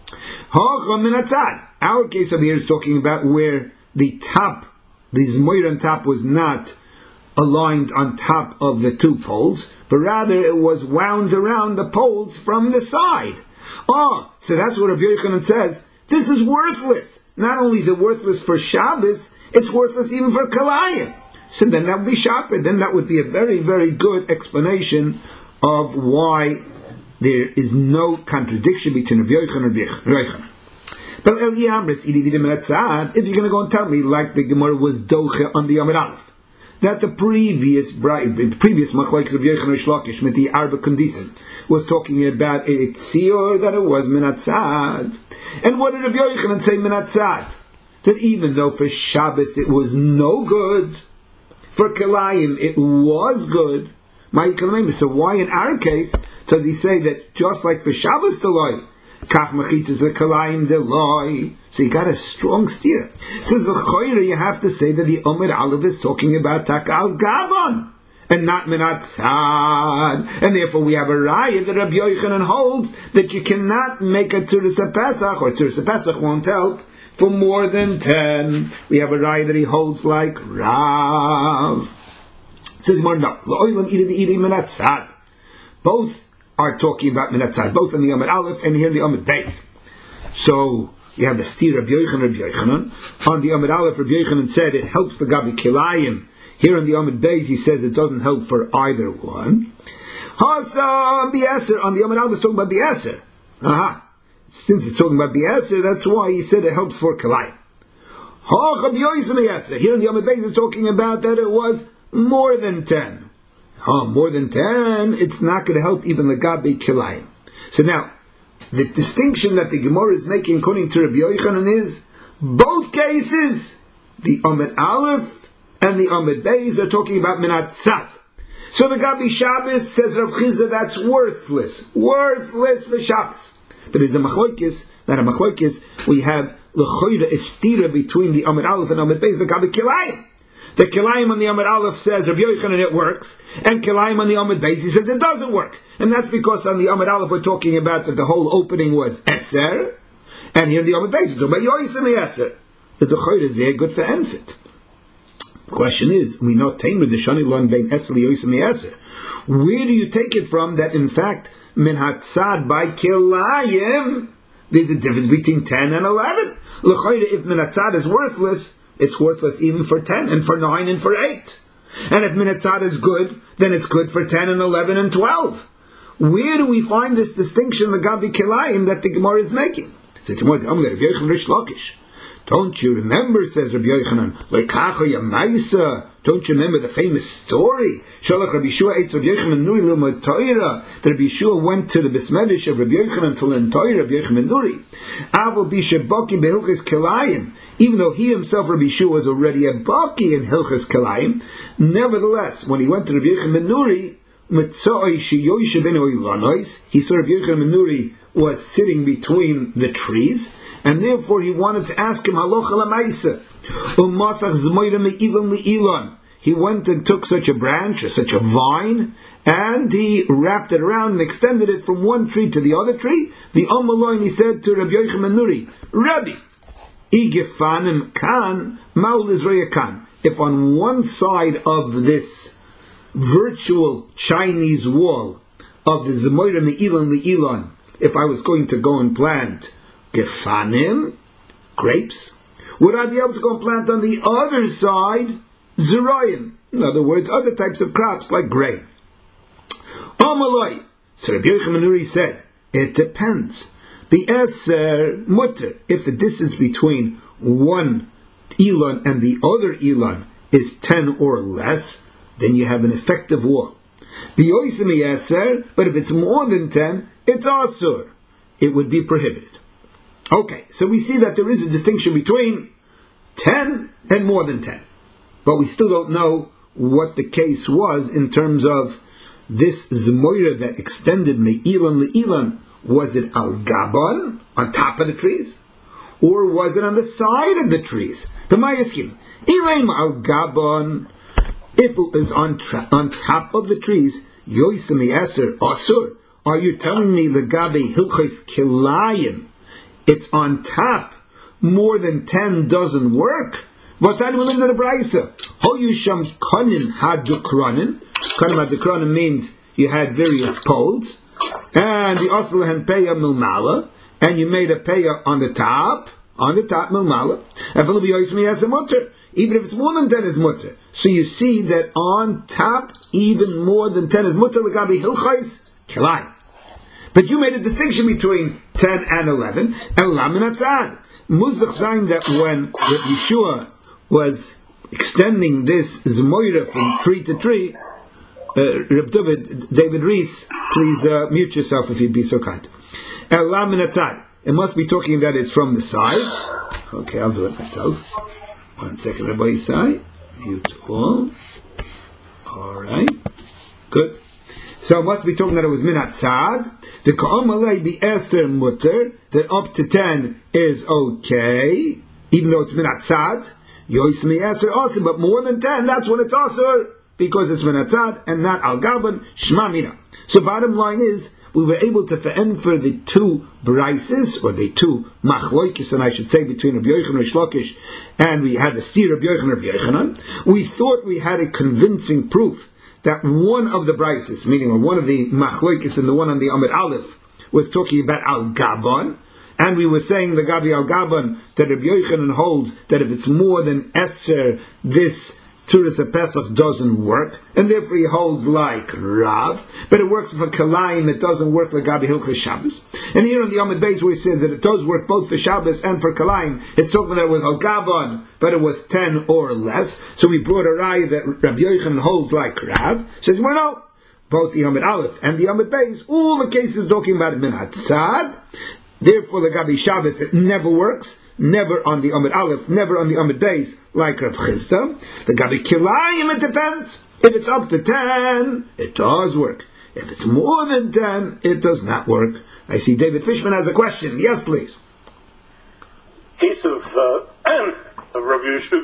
Our case over here is talking about where the top, the Zmoira on top was not aligned on top of the 2 poles, but rather it was wound around the poles from the side. So that's what Rabbi Yochanan says. This is worthless. Not only is it worthless for Shabbos, it's worthless even for Kilayim. So then that would be sharper. Then that would be a very, very good explanation of why there is no contradiction between Rabbi Yochanan and Rabbi Yochanan. But if you're going to go and tell me, like the Gemara was doche on the Amud Aleph, that the previous machlokes of Yochanan Reish Lakish with the Arba Kondisen was talking about a tzior, that it was minatzad. And what did Rabbi Yochanan say minatzad? That even though for Shabbos it was no good, for Kilayim it was good, So why in our case does he say that just like for Shabbos Deloy, Kach Mechitzas V'Kalayim Deloy? So you got a strong steer. Says the you have to say that the Omer Aleph is talking about Takal Gavon and not Minat Tzad. And therefore we have a raya that Rabbi Yochanan holds that you cannot make a Tzuras HaPesach, or Tzuras HaPesach won't help, for more than 10. We have a raya that he holds like Rav. It says more, no. Both are talking about Minat Tzad, both in the Amud Aleph and here in the Amud Beis. So you have the steer Rabbi Yochanan. On the Amud Aleph, Rabbi Yochanan said it helps the Gabi Kilayim. Here in the Amud Beis, he says it doesn't help for either one. Hasa B'Eser, on the Amud Aleph, it's talking about B'Eser. Since it's talking about B'Eser, that's why he said it helps for Kilayim. Here in the Amud Beis, it's talking about that it was more than 10. More than 10, it's not going to help even the Gabi Kilayim. So now, the distinction that the Gemara is making according to Rabbi Yochanan is, both cases, the Amud Aleph and the Amud Beis are talking about Minat Tzad. So the Gabi Shabbos says Rav Chizah, that's worthless for Shabbos. But there's a machlokes, we have l'choira estira between the Amud Aleph and Amud Beis, the Gabi Kilayim. The Kilayim on the Amud Aleph says Rabbi Yochanan it works, and Kilayim on the Amud Beis he says it doesn't work. And that's because on the Amud Aleph we're talking about that the whole opening was Eser, and here in the Amud Beis we're talking about Yosim Eser. The l'choira is very good for Enfit. The question is, we know Tamer Deshani Lon Bein Eser Yosim Eser. Where do you take it from that in fact Min Hatzad by Kilayim there's a difference between 10 and 11? L'choira, if Min Hatzad is worthless, it's worthless even for 10 and for 9 and for 8. And if Min Hatzad is good, then it's good for 10 and 11 and 12. Where do we find this distinction, the Gabi Kilayim, that the Gemara is making? Don't you remember, says Rabbi Yochanan, don't you remember the famous story? That Rabbi Yeshua went to the Bismedish of Rabbi Yochanan to learn Torah, Rabbi Yochanan Nuri. Even though he himself, Rabbi Yeshua, was already a Baki in Hilchas Kilayim, nevertheless, when he went to Rabbi Yochanan Nuri, he saw Rabbi Yochanan Nuri was sitting between the trees, and therefore he wanted to ask him halacha l'maisa. He went and took such a branch or such a vine, and he wrapped it around and extended it from one tree to the other tree. The Amaloin, he said to Rabbi Yochanan Nuri, Rabbi, Igefanim kan maul Israel kan. If on one side of this virtual Chinese wall of the Zemoira Me'ilan, if I was going to go and plant Gefanim, grapes, would I be able to go and plant on the other side Zeroyim? In other words, other types of crops like grain. Amaloi. So Rabbi Yochanan Nuri said, it depends. The Eser Mutter, if the distance between one Elon and the other Elon is 10 or less, then you have an effective wall. The Oisimi Eser, but if it's more than 10, it's Asur. It would be prohibited. Okay, so we see that there is a distinction between 10 and more than 10. But we still don't know what the case was in terms of this Zemoira that extended Me'ilan Le'ilan. Was it Al Gabon, on top of the trees? Or was it on the side of the trees? Elaim Al Gabon, if it was on top of the trees, Yoisemi Eser Asur. Are you telling me the Gabi Hilchos Kilayim, it's on top, more than 10 doesn't work? V'tani we learned in the Braisa. Hoyusham Konim Hadukranin. Konim Hadukranin means you had various poles, and the Aslahan Peya Milmala, and you made a Peya on the top Milmala, even if it's more than 10 is mutter. So you see that on top, even more than 10 is mutter, l'gabi hilchais kilayim. But you made a distinction between 10 and 11, and lamin atzad. Muzach saying that when Yeshua was extending this Zemoira from tree to tree, Reb David Rees, please mute yourself if you'd be so kind. Lamin atzad. It must be talking that it's from the side. Okay, I'll do it myself. 1 second, Rabbi Isai. Mute all. Alright. Good. So it must be talking that it was minat tzad. The ka'amalei be eser mutter, that up to 10 is okay, even though it's minat tzad. Yoismi eser also, but more than 10, that's when it's asur, because it's minat tzad and not al gaban shma mina. So bottom line is, we were able to fa'en for the two brises, or the two machloikis, and I should say, between Rabbi Yochanan and Rish Lakish, and we had the steer Rabbi Yochanan and Rabbi Yochanan. We thought we had a convincing proof that one of the brises, meaning or one of the machloikis and the one on the Amid Aleph, was talking about al gaban, and we were saying the Gabi al gaban that Rabbi Yochanan holds that if it's more than Esther, this Turas Pesach doesn't work, and therefore he holds like Rav, but it works for Kalayim, it doesn't work like Gabi Hilchas Shabbos. And here on the Amid Beis where he says that it does work both for Shabbos and for Kalayim, it's talking that it was Al Gaban, but it was 10 or less. So we brought a raya that Rabbi Yochanan holds like Rav. Says, well, no, both the Amid Aleph and the Amid Beis, all the cases talking about Minat Tzad. Therefore, the Gabi Shabbos, it never works. Never on the Amid Aleph, never on the Amid Beis, like Rav Chisda. The Gabi Kilayim, it depends. If it's up to 10, it does work. If it's more than 10, it does not work. I see David Fishman has a question. Yes, please. Case of Rabbi Yeshua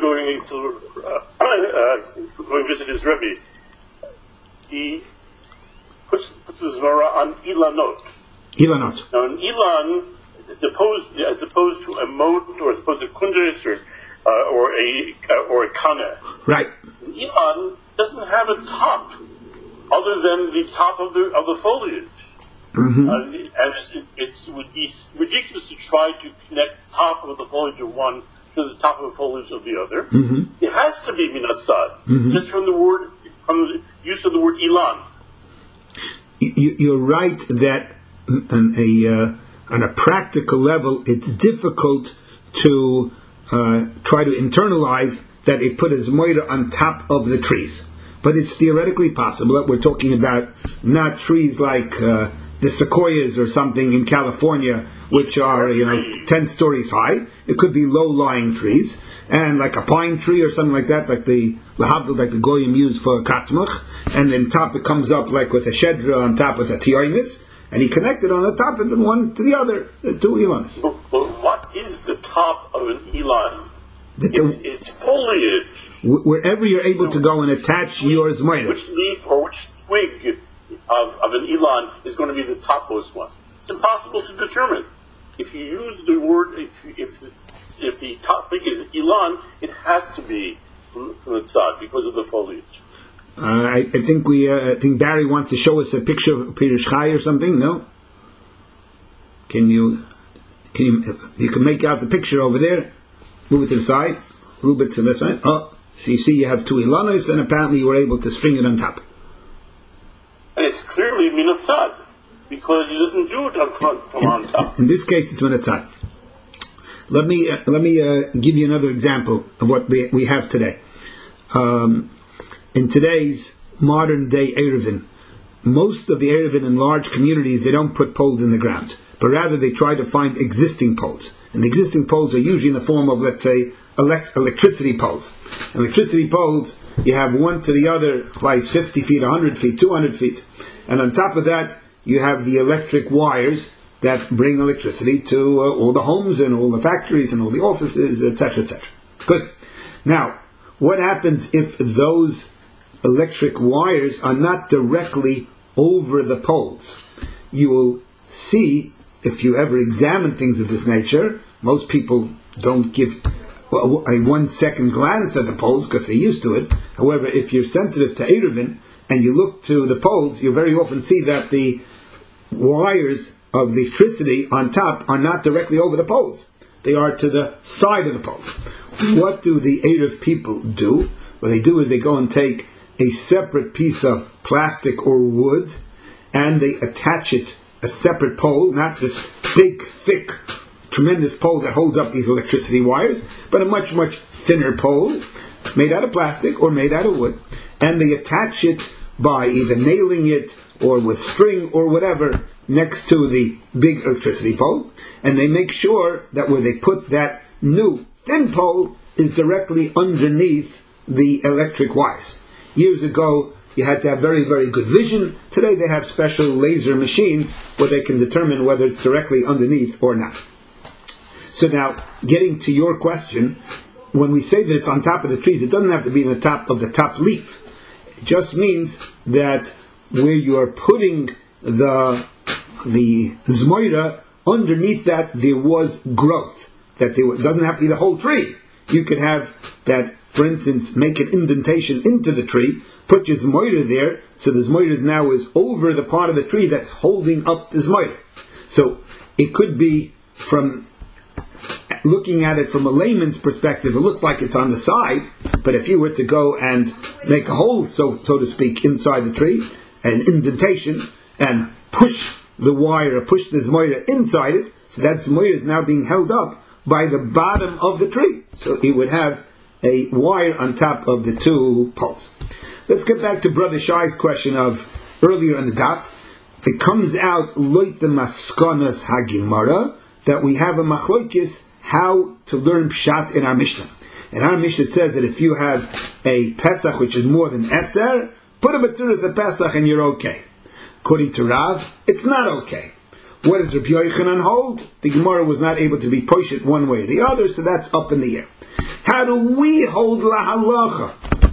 going visit his Rebbe. He puts the Zmara on Ilanot. Ilanot. Now, in Ilan, as opposed to a moat, or as opposed to kunderis, or a kana. Right. Ilan doesn't have a top other than the top of the foliage. Mm-hmm. And it would be ridiculous to try to connect the top of the foliage of one to the top of the foliage of the other. Mm-hmm. It has to be minat tzad, just from the use of the word ilan. You're right that on a practical level, it's difficult to try to internalize that it put a zmoira on top of the trees. But it's theoretically possible that we're talking about not trees like the sequoias or something in California, which are 10 stories high. It could be low-lying trees, and like a pine tree or something like that, like the lahavdil, like the goyim use for katzmach, and then top it comes up like with a shedra on top with a tioimis. And he connected on the top of it one to the other, two elons. But what is the top of an elon? It's foliage. Wherever you're able to go and attach your zmoira. Which leaf or which twig of an elon is going to be the topmost one? It's impossible to determine. If you use the word, if the top twig is elon, it has to be from the tzad because of the foliage. I think think Barry wants to show us a picture of Pirush Chai or something. No? You can make out the picture over there. Move it to the side, a little bit to this side. Oh, so you see, you have two ilanos, and apparently you were able to string it on top. And it's clearly minat tzad because he doesn't do it up front from on top. In this case, it's minat tzad. Let me give you another example of what we have today. In today's modern day Erevin, most of the Erevin in large communities, they don't put poles in the ground, but rather they try to find existing poles. And the existing poles are usually in the form of, let's say, electricity poles. Electricity poles, you have one to the other, lies 50 feet, 100 feet, 200 feet. And on top of that, you have the electric wires that bring electricity to all the homes and all the factories and all the offices, etc., etc. Good. Now, what happens if those electric wires are not directly over the poles? You will see, if you ever examine things of this nature, most people don't give a 1 second glance at the poles because they're used to it. However, if you're sensitive to Erevin and you look to the poles, you very often see that the wires of the electricity on top are not directly over the poles. They are to the side of the poles. What do the Erev people do? What they do is they go and take a separate piece of plastic or wood and they attach it a separate pole, not this big, thick, tremendous pole that holds up these electricity wires, but a much, much thinner pole made out of plastic or made out of wood, and they attach it by either nailing it or with string or whatever next to the big electricity pole, and they make sure that where they put that new thin pole is directly underneath the electric wires. Years ago, you had to have very, very good vision. Today they have special laser machines where they can determine whether it's directly underneath or not. So now, getting to your question, when we say that it's on top of the trees, it doesn't have to be on the top of the top leaf. It just means that where you are putting the zmoira, underneath that there was growth. That it doesn't have to be the whole tree. You could have that, for instance, make an indentation into the tree, put your zmoira there, so the zmoira now is over the part of the tree that's holding up the zmoira. So it could be, from looking at it from a layman's perspective, it looks like it's on the side, but if you were to go and make a hole, so to speak, inside the tree, an indentation, and push the wire, or push the zmoira inside it, so that zmoira is now being held up by the bottom of the tree. So it would have a wire on top of the two poles. Let's get back to Brother Shai's question of earlier in the daf. It comes out, loit the maskonas hagimara, that we have a machlokes how to learn pshat in our Mishnah. In our Mishnah it says that if you have a Pesach which is more than Eser, put a B'tzuras of Pesach and you're okay. According to Rav, it's not okay. What does Rabbi Yochanan hold? The Gemara was not able to be poshet one way or the other, so that's up in the air. How do we hold lahalacha?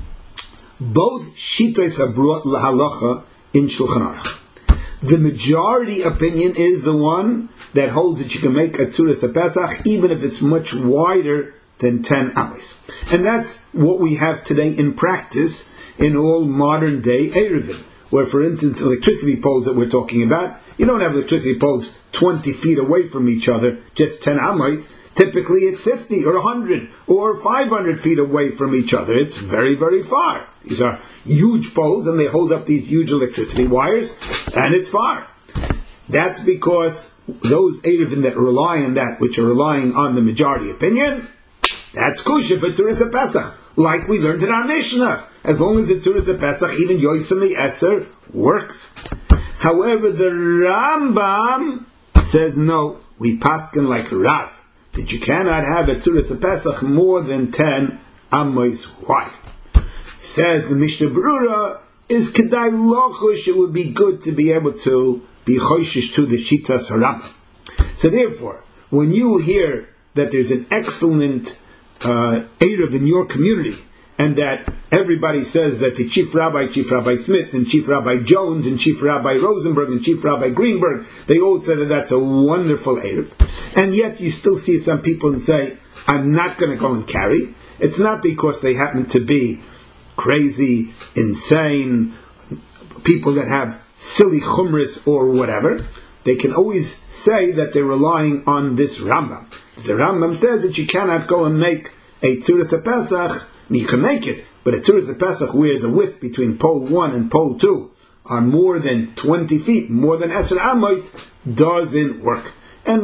Both shittos have brought lahalacha in Shulchan Aruch. The majority opinion is the one that holds that you can make a tzuras of Pesach even if it's much wider than 10 amas. And that's what we have today in practice in all modern day Eruvin, where, for instance, electricity poles that we're talking about, you don't have electricity poles 20 feet away from each other, just 10 amas. Typically it's 50 or 100 or 500 feet away from each other. It's very, very far. These are huge poles and they hold up these huge electricity wires, and it's far. That's because those Eruvin that rely on that, which are relying on the majority opinion, that's kusha for Tzuras Pesach, like we learned in our Mishnah. As long as it's Tzuras Pesach, even Yoisami Eser works. However, the Rambam says no, we paskin like Rav, that you cannot have a Tzuras Pesach more than 10 amos wide. Says the Mishnah Berurah, is kedai lochush, it would be good to be able to be choishish to the Shitas Harambam. So therefore, when you hear that there's an excellent Eruv in your community, and that everybody says that the Chief Rabbi Smith, and Chief Rabbi Jones, and Chief Rabbi Rosenberg, and Chief Rabbi Greenberg, they all say that that's a wonderful Eruv, and yet you still see some people and say, I'm not going to go and carry. It's not because they happen to be crazy, insane, people that have silly chumras or whatever. They can always say that they're relying on this Rambam. The Rambam says that you cannot go and make a Tzuras Pesach. You can make it, but a Tzuras Pesach where the width between pole 1 and pole 2 are more than 20 feet, more than Eser Amos, doesn't work. And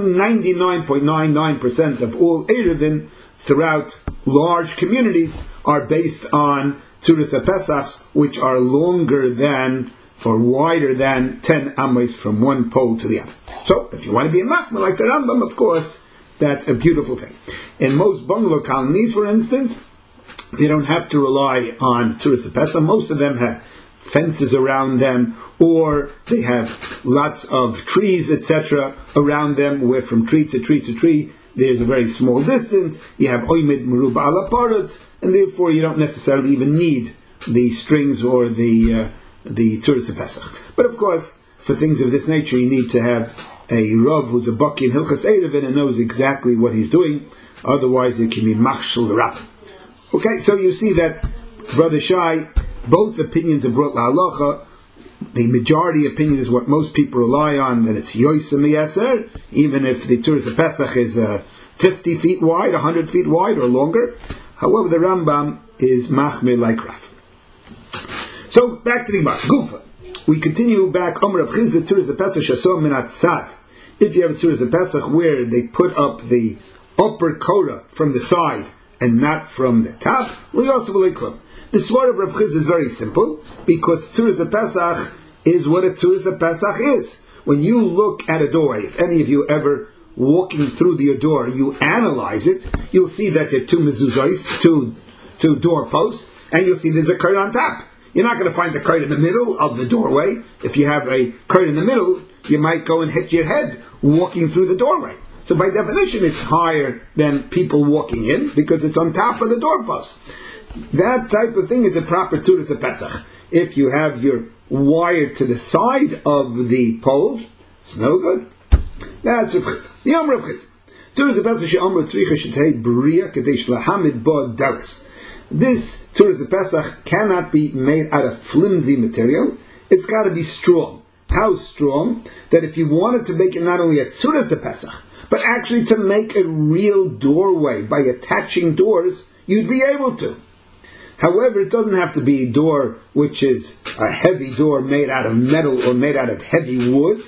99.99% of all Eruvin throughout large communities are based on Tzuras Pesachs, which are longer than or wider than 10 amos from one pole to the other. So, if you want to be a machmir like the Rambam, of course, that's a beautiful thing. In most bungalow colonies, for instance, they don't have to rely on Tzuras Pesach. Most of them have fences around them, or they have lots of trees, etc., around them, where from tree to tree to tree, there's a very small distance. You have oimid meruba ala paretz, and therefore you don't necessarily even need the strings or the Tzuras Pesach. But of course, for things of this nature, you need to have a Rav who's a baki in Hilchas Eruvin and knows exactly what he's doing. Otherwise, it can be machshel Rav. Okay, so you see that, Brother Shai, both opinions are brought la'alacha. The majority opinion is what most people rely on, that it's Yoisem Yeser, even if the Tzuras Pesach is 50 feet wide, 100 feet wide, or longer. However, the Rambam is machmir like Rav. So, back to the Gemara. Gufa. We continue back. Omer of Chizda Tzuras Pesach Shasom Minat Tzad. If you have a Tzuras Pesach where they put up the upper korah from the side and not from the top, the Svar of Rav Chizda is very simple, because Tzuras Pesach is what a Tzuras Pesach is. When you look at a door, if any of you ever walking through the door, you analyze it, you'll see that there are two mezuzos, two doorposts, and you'll see there's a korah on top. You're not going to find the kite in the middle of the doorway. If you have a kite in the middle, you might go and hit your head walking through the doorway. So by definition, it's higher than people walking in because it's on top of the doorpost. That type of thing is a proper tzuras of Pesach. If you have your wire to the side of the pole, it's no good. That's Rav Chizda. The Amr of Chizda. Tzuras of Pesach she'amr tzricha shetei b'riya kadesh lahamid bo dalas. This tzuras of Pesach cannot be made out of flimsy material. It's got to be strong. How strong? That if you wanted to make it not only a tzuras of Pesach, but actually to make a real doorway by attaching doors, you'd be able to. However, it doesn't have to be a door which is a heavy door made out of metal or made out of heavy wood.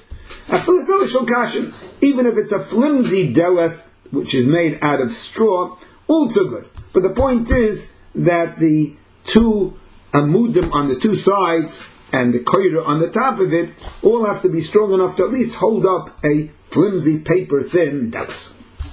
Even if it's a flimsy delas which is made out of straw, also good. But the point is that the two amudim on the two sides and the koyra on the top of it all have to be strong enough to at least hold up a flimsy, paper-thin delas.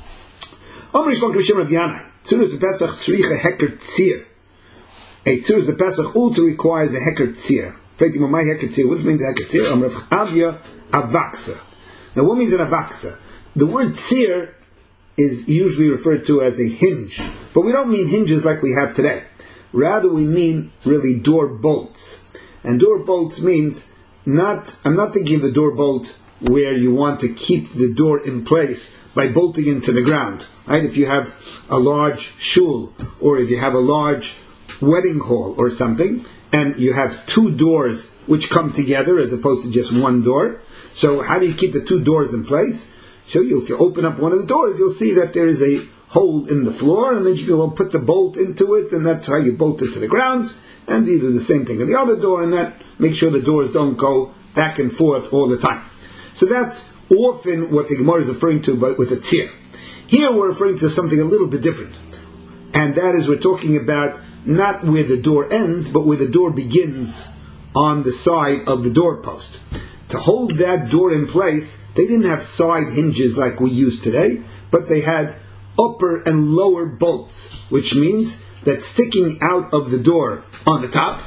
A tzuras of Pesach also requires a heker tzir. My heker tzir. What means heker tzir? Rav Avia avaksa. Now, what means an avaksa? The word tzir is usually referred to as a hinge, but we don't mean hinges like we have today. Rather, we mean really door bolts. And door bolts means I'm not thinking of the door bolt where you want to keep the door in place by bolting into the ground. Right? If you have a large shul, or if you have a large wedding hall or something, and you have two doors which come together as opposed to just one door. So how do you keep the two doors in place? So if you open up one of the doors, you'll see that there is a hole in the floor, and then you can put the bolt into it, and that's how you bolt it to the ground. And you do the same thing in the other door, and that makes sure the doors don't go back and forth all the time. So that's often what the Gemara is referring to, but with a tzir. Here we're referring to something a little bit different, and that is we're talking about not where the door ends, but where the door begins on the side of the doorpost. To hold that door in place, they didn't have side hinges like we use today, but they had upper and lower bolts, which means that sticking out of the door on the top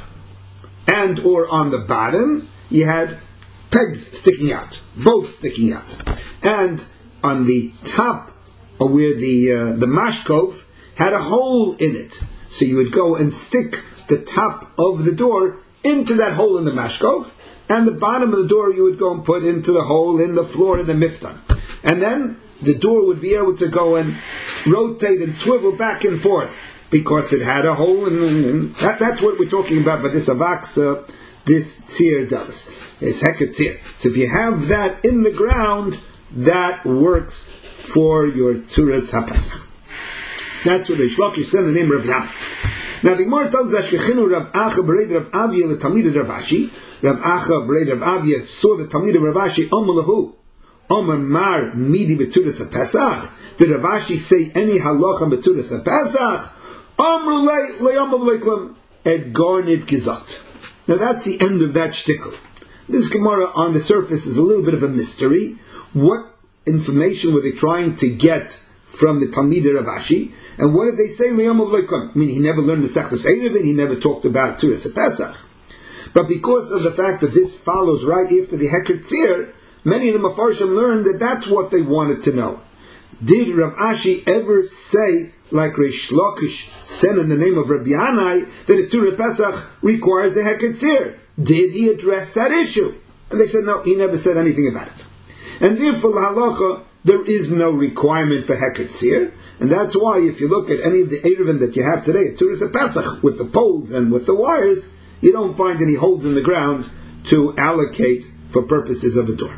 and or on the bottom, you had pegs sticking out, bolts sticking out. And on the top, where the mashkov had a hole in it, so you would go and stick the top of the door into that hole in the mashkov, and the bottom of the door you would go and put into the hole in the floor in the miftan. And then the door would be able to go and rotate and swivel back and forth because it had a hole in that's what we're talking about, but this avaksa, this tzir does. It's heker tzir. So if you have that in the ground, that works for your tzuras hapasach. That's what Reish Lakish said in the name of Rav Yam. Now the Gemara tells us that Shechinu Rav Acha b'reid Rav Avia the Talmid of Rav Ashi. Rav Acha b'reid Rav Avia saw the Talmid of Rav Ashi Amar lahu Amar Mar Midi b'Tzuras HaPesach. Did Rav Ashi say any halacha b'Tzuras HaPesach? Amar le'amav le'klam et garnit gizot. Now that's the end of that shtickle. This Gemara on the surface is a little bit of a mystery. What information were they trying to get from the Talmid of Rav Ashi? And what did they say? Le'amav le'klam. I mean, he never learned the Sechtas Eruvin, he never talked about Tzuras HaPesach. But because of the fact that this follows right after the Heker Tzir, many of the Mefarshim learned that that's what they wanted to know. Did Rav Ashi ever say, like Reish Lakish said in the name of Rabbi Yanai, that a Tzur Pesach requires a Heker Tzir? Did he address that issue? And they said no, he never said anything about it. And therefore, the halacha, there is no requirement for Heker Tzir, and that's why if you look at any of the Eruvin that you have today, at Tzuras Pesach, with the poles and with the wires, you don't find any holes in the ground to allocate for purposes of a door.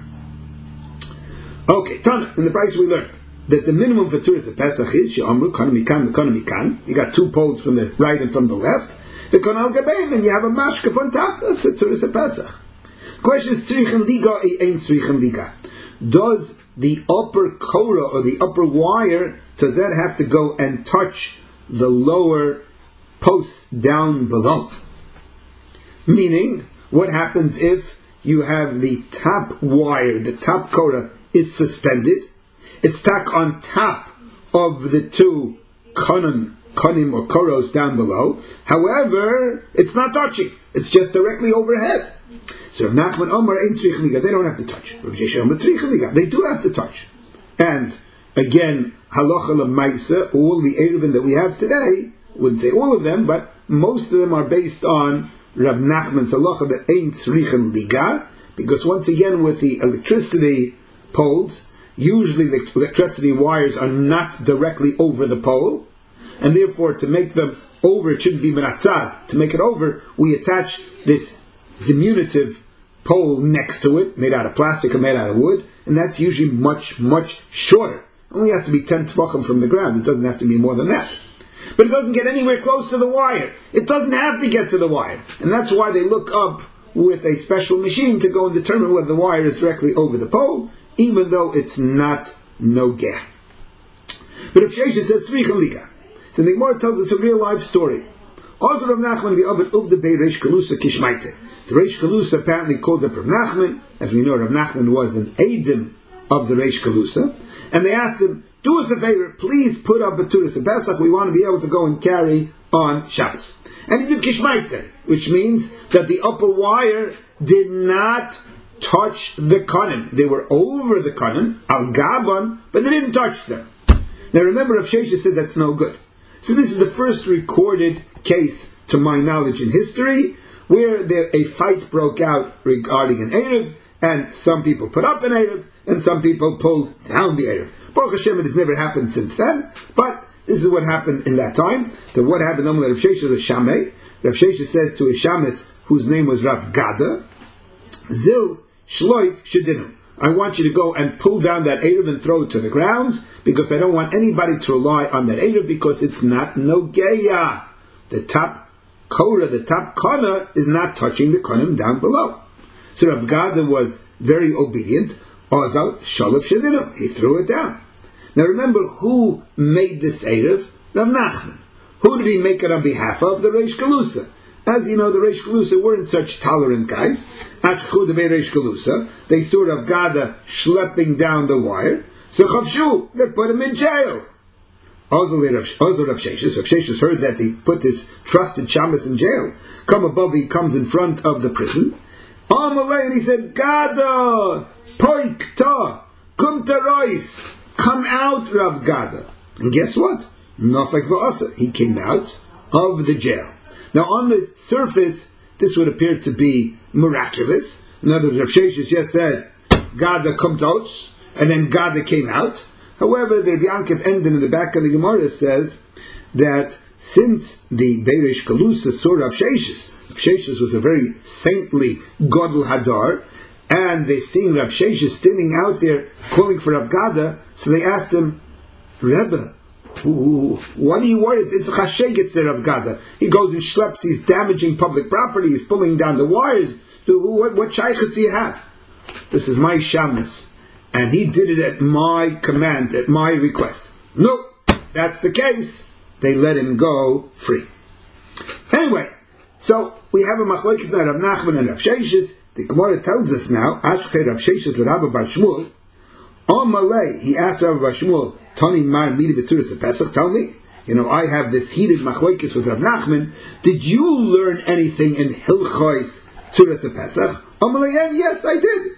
Okay, Tana, in the price we learned that the minimum for Tzuras Pesach is She'amru Kana Mikan Kana Mikan. You got two poles from the right and from the left. The Kanal Gabeim, and you have a mashkaf on top. That's a Tzuras Pesach. Question is Tzrichen Liga Ein Tzrichen Liga. Does the upper korah or the upper wire, does that have to go and touch the lower posts down below? Meaning, what happens if you have the top wire, the top korah is suspended, it's stuck on top of the two kanan konim or koros down below. However, it's not touching. It's just directly overhead. So Rav Nachman Omar ain't tzrichen liga. They don't have to touch. Rav Sheshes Omar tzrichen liga. They do have to touch. And again, halacha l'maisa, all the eruvin that we have today, wouldn't say all of them, but most of them are based on Rav Nachman's halacha that ain't tzrichen liga, because once again with the electricity poles, usually the electricity wires are not directly over the pole, and therefore to make them over, it shouldn't be menatzad. To make it over, we attach this diminutive pole next to it, made out of plastic or made out of wood, and that's usually much, much shorter. It only has to be 10 tefachim from the ground. It doesn't have to be more than that. But it doesn't get anywhere close to the wire. It doesn't have to get to the wire. And that's why they look up with a special machine to go and determine whether the wire is directly over the pole, even though it's not nogeh. But if Sheshes says tzrichen liga, then the Gemara tells us a real life story. Also Rav Nachman v'Ovid uvde bei Reish Kalusa kishmaite. The Reish Kalusa apparently called up Rav Nachman. As we know, Rav Nachman was an Eidim of the Reish Kalusa. And they asked him, do us a favor, please put up a Turas of Pesach. We want to be able to go and carry on Shabbos. And he did kishmaite, which means that the upper wire did not touch the konim. They were over the konim, al gaban, but they didn't touch them. Now remember, Rav Sheshes said that's no good. So this is the first recorded case, to my knowledge, in history, where a fight broke out regarding an Erev, and some people put up an Erev, and some people pulled down the Erev. Baruch Hashem, it has never happened since then, but this is what happened in that time. That what happened, Rav Sheshes was Shamei. Rav Sheshes says to his Shamis, whose name was Rav Gada, Zil Shloif Shedinu. I want you to go and pull down that Erev and throw it to the ground, because I don't want anybody to rely on that Erev, because it's not Nogeya. The top Korah, the top Kana, is not touching the Konim down below. So Rav Gada was very obedient. Ozal Sholof Shedinu. He threw it down. Now remember, who made this Erev? Rav Nachman. Who did he make it on behalf of? The Reish Kalusa. As you know, the Reish Kalusa weren't such tolerant guys. Atchud the Reish Kalusa. They saw Rav Gada schlepping down the wire. So Chavshu, they put him in jail. Also Rav Sheshes. Rav Sheshes heard that they put his trusted Shamas in jail. Come above, he comes in front of the prison. And he said, Gada, poik ta, kum tarois, come out, Rav Gada. And guess what? Nofek v'asa. He came out of the jail. Now on the surface, this would appear to be miraculous. In other words, Rav Sheshes just said, Gada kum taos, and then Gada came out. However, the Rav Yankov Enden in the back of the Gemara says that since the Beirish Kalusa saw Rav Sheshes was a very saintly Godel Hadar, and they've seen Rav Sheshes standing out there calling for Rav Gada, so they asked him, Rebbe, what are you worried? It's a Chasheg, it's the Rav Gada. He goes and schleps, he's damaging public property, he's pulling down the wires. So what shaykhs do you have? This is my shamus. And he did it at my command, at my request. No, that's the case. They let him go free. Anyway, so we have a machlokes now, Rav Nachman and Rav Sheshes. The Gemara tells us now, Ashkei Rav Sheshes l'Rabba Bar Shmuel, on Malay, he asked Rabbi Bar Shmuel, Tani Mar Midi B'Tzuras Pesach, tell me, I have this heated machlokes with Rav Nachman. Did you learn anything in Hilchos Tzuras Pesach? On Malay, yes, I did.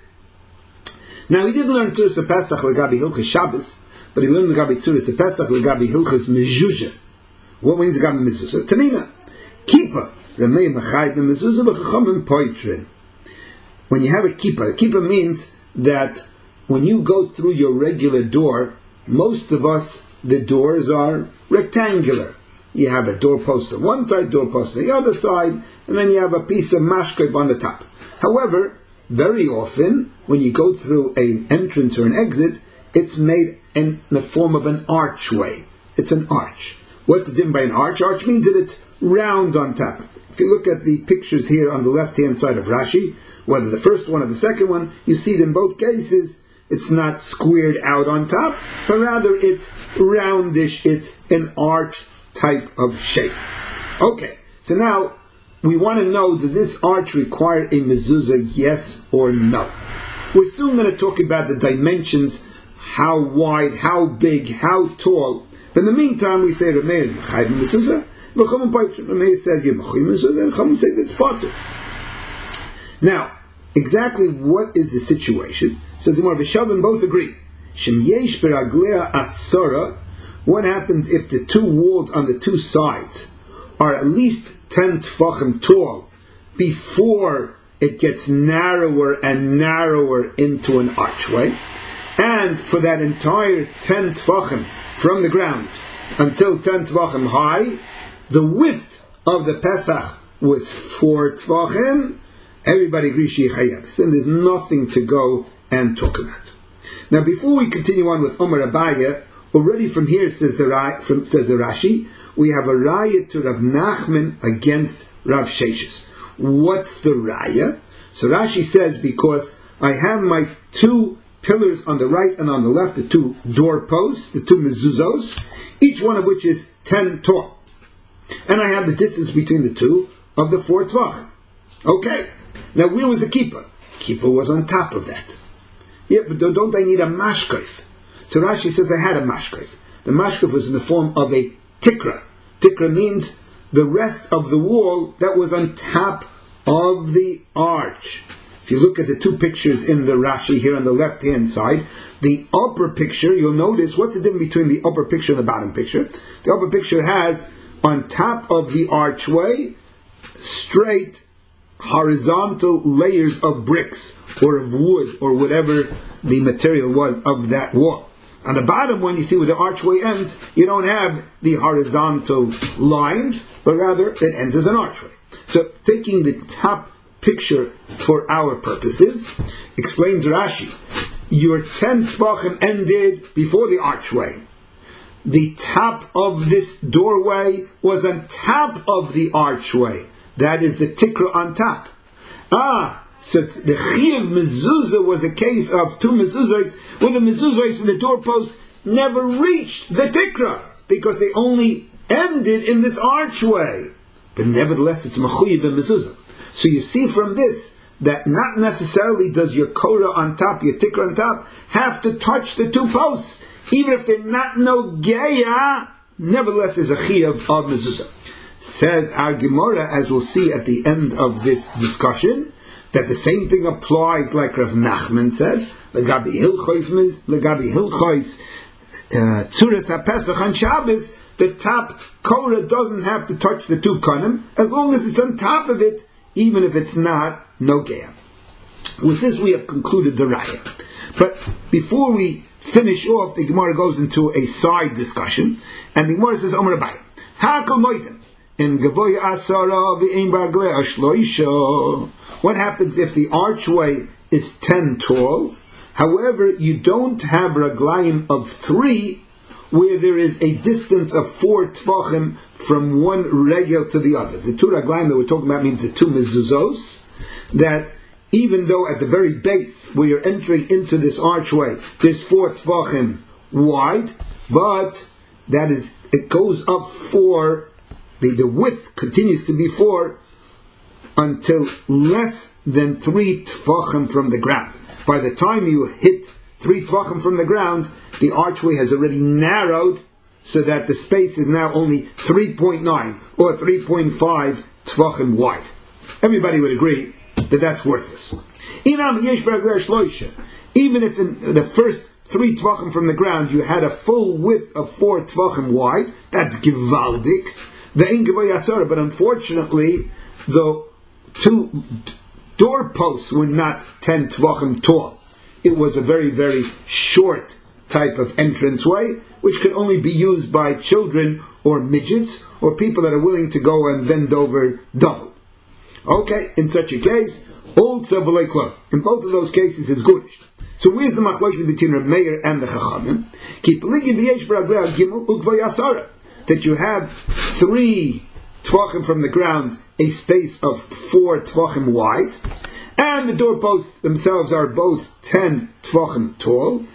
Now, he didn't learn Tzuras Pesach l'Gabi Hilchos Shabbos, but he learned l'Gabi Tzuras Pesach l'Gabi Hilchos Mezuzah. What means l'Gabi Mezuzah? Tanina. Kippah. Ramei Machai B'Mezuzah B'Chachamim Poitrin. When you have a kippah means that when you go through your regular door, most of us, the doors are rectangular. You have a doorpost on one side, doorpost on the other side, and then you have a piece of mashkev on the top. However, very often, when you go through an entrance or an exit, it's made in the form of an archway. It's an arch. What's the difference by an arch? Arch means that it's round on top. If you look at the pictures here on the left-hand side of Rashi, whether the first one or the second one, you see that in both cases, it's not squared out on top, but rather it's roundish, it's an arch type of shape. Okay, so now, we want to know, does this arch require a mezuzah, yes or no? We're soon going to talk about the dimensions, how wide, how big, how tall, In the meantime, we say Rameir Chayv Mezuzah, V'chum Paiter. Rameir says Yemachim Mezuzah, and Chum say that's Pater. Now, exactly what is the situation? So the Gemara V'Shavim both agree. Shem Yesh B'Raglea Asara. What happens if the two walls on the two sides are at least 10 tefachim tall before it gets narrower and narrower into an archway? And for that entire 10 tefachim from the ground until 10 tefachim high, the width of the Pesach was 4 tefachim. Everybody agrees she chayav. Then there's nothing to go and talk about. Now, before we continue on with Omer Abaye, already from here says the Rashi, we have a raya to Rav Nachman against Rav Sheshes. What's the raya? So Rashi says, because I have my two pillars on the right and on the left, the two doorposts, the two mezuzos, each one of which is 10 tall. And I have the distance between the two of the 4 tvach. Okay. Now, where was the kippah? Kippah was on top of that. Yeah, but don't I need a mashkaif? So Rashi says I had a mashkaif. The mashkaif was in the form of a tikra. Tikra means the rest of the wall that was on top of the arch. If you look at the two pictures in the Rashi here on the left-hand side, the upper picture, you'll notice, what's the difference between the upper picture and the bottom picture? The upper picture has, on top of the archway, straight, horizontal layers of bricks, or of wood, or whatever the material was of that wall. On the bottom one, you see where the archway ends, you don't have the horizontal lines, but rather it ends as an archway. So, taking the top picture for our purposes, explains Rashi, your 10 tvachim ended before the archway. The top of this doorway was on top of the archway. That is the tikra on top. So the Chiyav Mezuzah was a case of two mezuzahs, where the mezuzahs and the doorposts never reached the tikra, because they only ended in this archway. But nevertheless, it's Mechuyev and Mezuzah. So you see from this, that not necessarily does your Korah on top, your tikra on top, have to touch the two posts. Even if they're not Nogeya, nevertheless there's a Chiyav of Mezuzah. Says our Gemara, as we'll see at the end of this discussion, that the same thing applies like Rav Nachman says, Legabi Hilchos, Tzuras HaPesach on Shabbos, the top Korah doesn't have to touch the two konim, as long as it's on top of it, even if it's not Nogea. With this we have concluded the Raya. But before we finish off, the Gemara goes into a side discussion, and the Gemara says, Omer Abaye, Hakal Moidim, in Gavoy Asara v'Ein Barglei Ashloisha. What happens if the archway is 10 tall, however you don't have raglayim of 3, where there is a distance of 4 tvachim from one regel to the other? The two raglayim that we're talking about means the two mezuzos, that even though at the very base where you're entering into this archway there's 4 tvachim wide, but that is, it goes up 4, the width continues to be 4 until less than 3 tvachim from the ground. By the time you hit 3 tvachim from the ground, the archway has already narrowed, so that the space is now only 3.9 or 3.5 tvachim wide. Everybody would agree that that's worthless. Even if in the first 3 tvachim from the ground you had a full width of 4 tvachim wide, that's givaldik. But unfortunately, the 2 doorposts were not 10 tvachim tall. It was a very, very short type of entranceway, which could only be used by children or midgets or people that are willing to go and bend over double. Okay, in such a case, old tzavulei klor. In both of those cases, is good. So where's the machlokes between Rav Meir and the Chachamim? That you have 3 tvachim from the ground, a space of 4 tvachim wide, and the doorposts themselves are both 10 tvachim tall.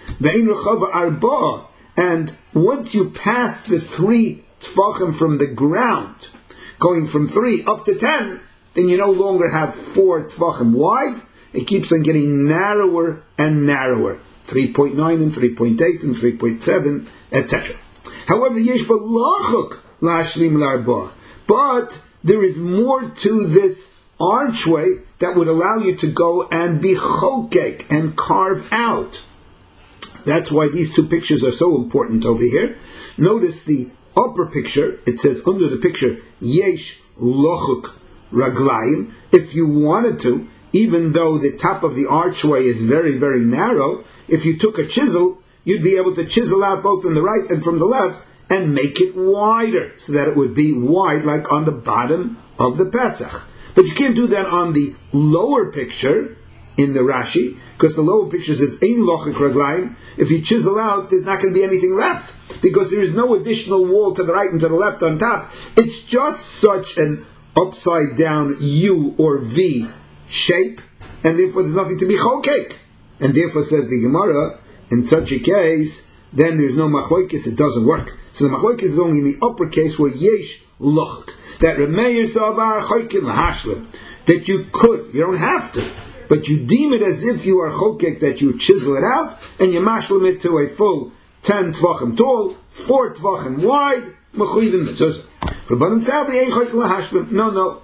And once you pass the 3 tvachim from the ground, going from 3 up to 10, then you no longer have 4 tvachim wide. It keeps on getting narrower and narrower, 3.9 and 3.8 and 3.7, etc. However, yesh balachuk lashlim l'arba. But there is more to this archway that would allow you to go and be chokek and carve out. That's why these two pictures are so important over here. Notice the upper picture. It says under the picture, yesh lochuk raglayim. If you wanted to, even though the top of the archway is very, very narrow, if you took a chisel, you'd be able to chisel out both on the right and from the left and make it wider, so that it would be wide like on the bottom of the Pesach. But you can't do that on the lower picture in the Rashi, because the lower picture says ein lochik raglayim. If you chisel out, there's not going to be anything left, because there is no additional wall to the right and to the left on top. It's just such an upside down U or V shape, and therefore there's nothing to be chokek. And therefore, says the Gemara, in such a case, then there's no machlokes, it doesn't work. So the machlokes is only in the upper case where yesh lochik. That Remeir Savar Choykin Lahashlim, that you could, you don't have to, but you deem it as if you are chokek, that you chisel it out and you mashlim it to a full 10 tvachim tall, 4 tvachim wide, mechuyvim mezuzah. Rabbanan Sabri ein choykin lahashlim. No.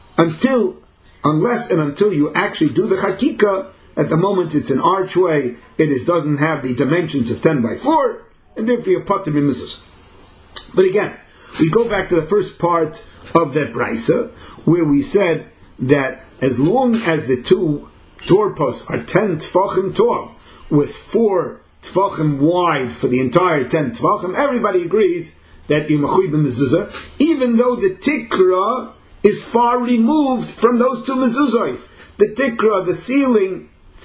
Unless and until you actually do the chakika, at the moment it's an archway, doesn't have the dimensions of 10 by 4, and therefore you're patur b'mezuzah. But again, we go back to the first part of that brisa, where we said that as long as the two doorposts are 10 tefachim tall, with 4 tefachim wide for the entire 10 tefachim, everybody agrees that you mechuyev mezuzah, even though the tikra is far removed from those two mezuzahs. The tikra, the ceiling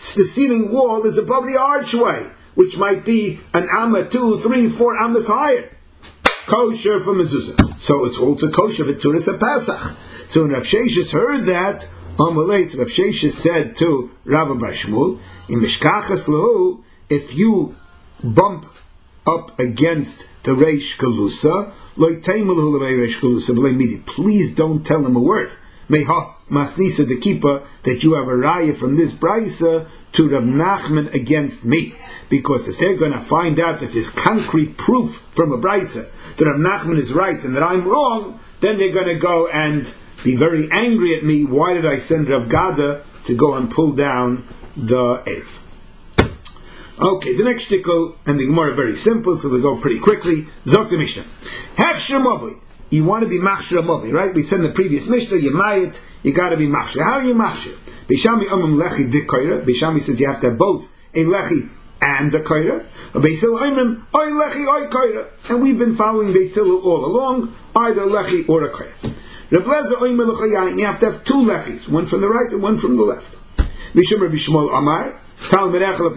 wall is above the archway, which might be an amma, 2, 3, 4 ammas higher. Kosher for mezuzah. So it's also kosher for Tzuras HaPesach. So when Rav Sheshes heard that, Amalei, Rav Sheshes said to Rav Bar Shmuel, in Mishkachas Lahu, if you bump up against the Reish Galusa, please don't tell him a word. Masnisa the Kippah, that you have a raya from this brisa to Rav Nachman against me. Because if they're going to find out that there's concrete proof from a brisa that Rav Nachman is right and that I'm wrong, then they're going to go and be very angry at me. Why did I send Rav Gada to go and pull down the Erev? Okay, the next shtickle and the Gemara are very simple, so we'll go pretty quickly. Zok the Mishnah. Hefshir Mavli. You want to be machshir Mavli, right? We said in the previous Mishnah, you mayit, you got to be machshir. How are you machshir? Bishami Amam Lechi Dikoira. Bishami says you have to have both a Lechi and a Koira. Beisil Amam Oy Lechi Oy Koira. And we've been following Beisil all along, either Lechi or a Koira. Rebleza Oy Melechayayin. You have to have 2 Lechis, one from the right and one from the left. Bisham Rabbi Shmuel Amar. If the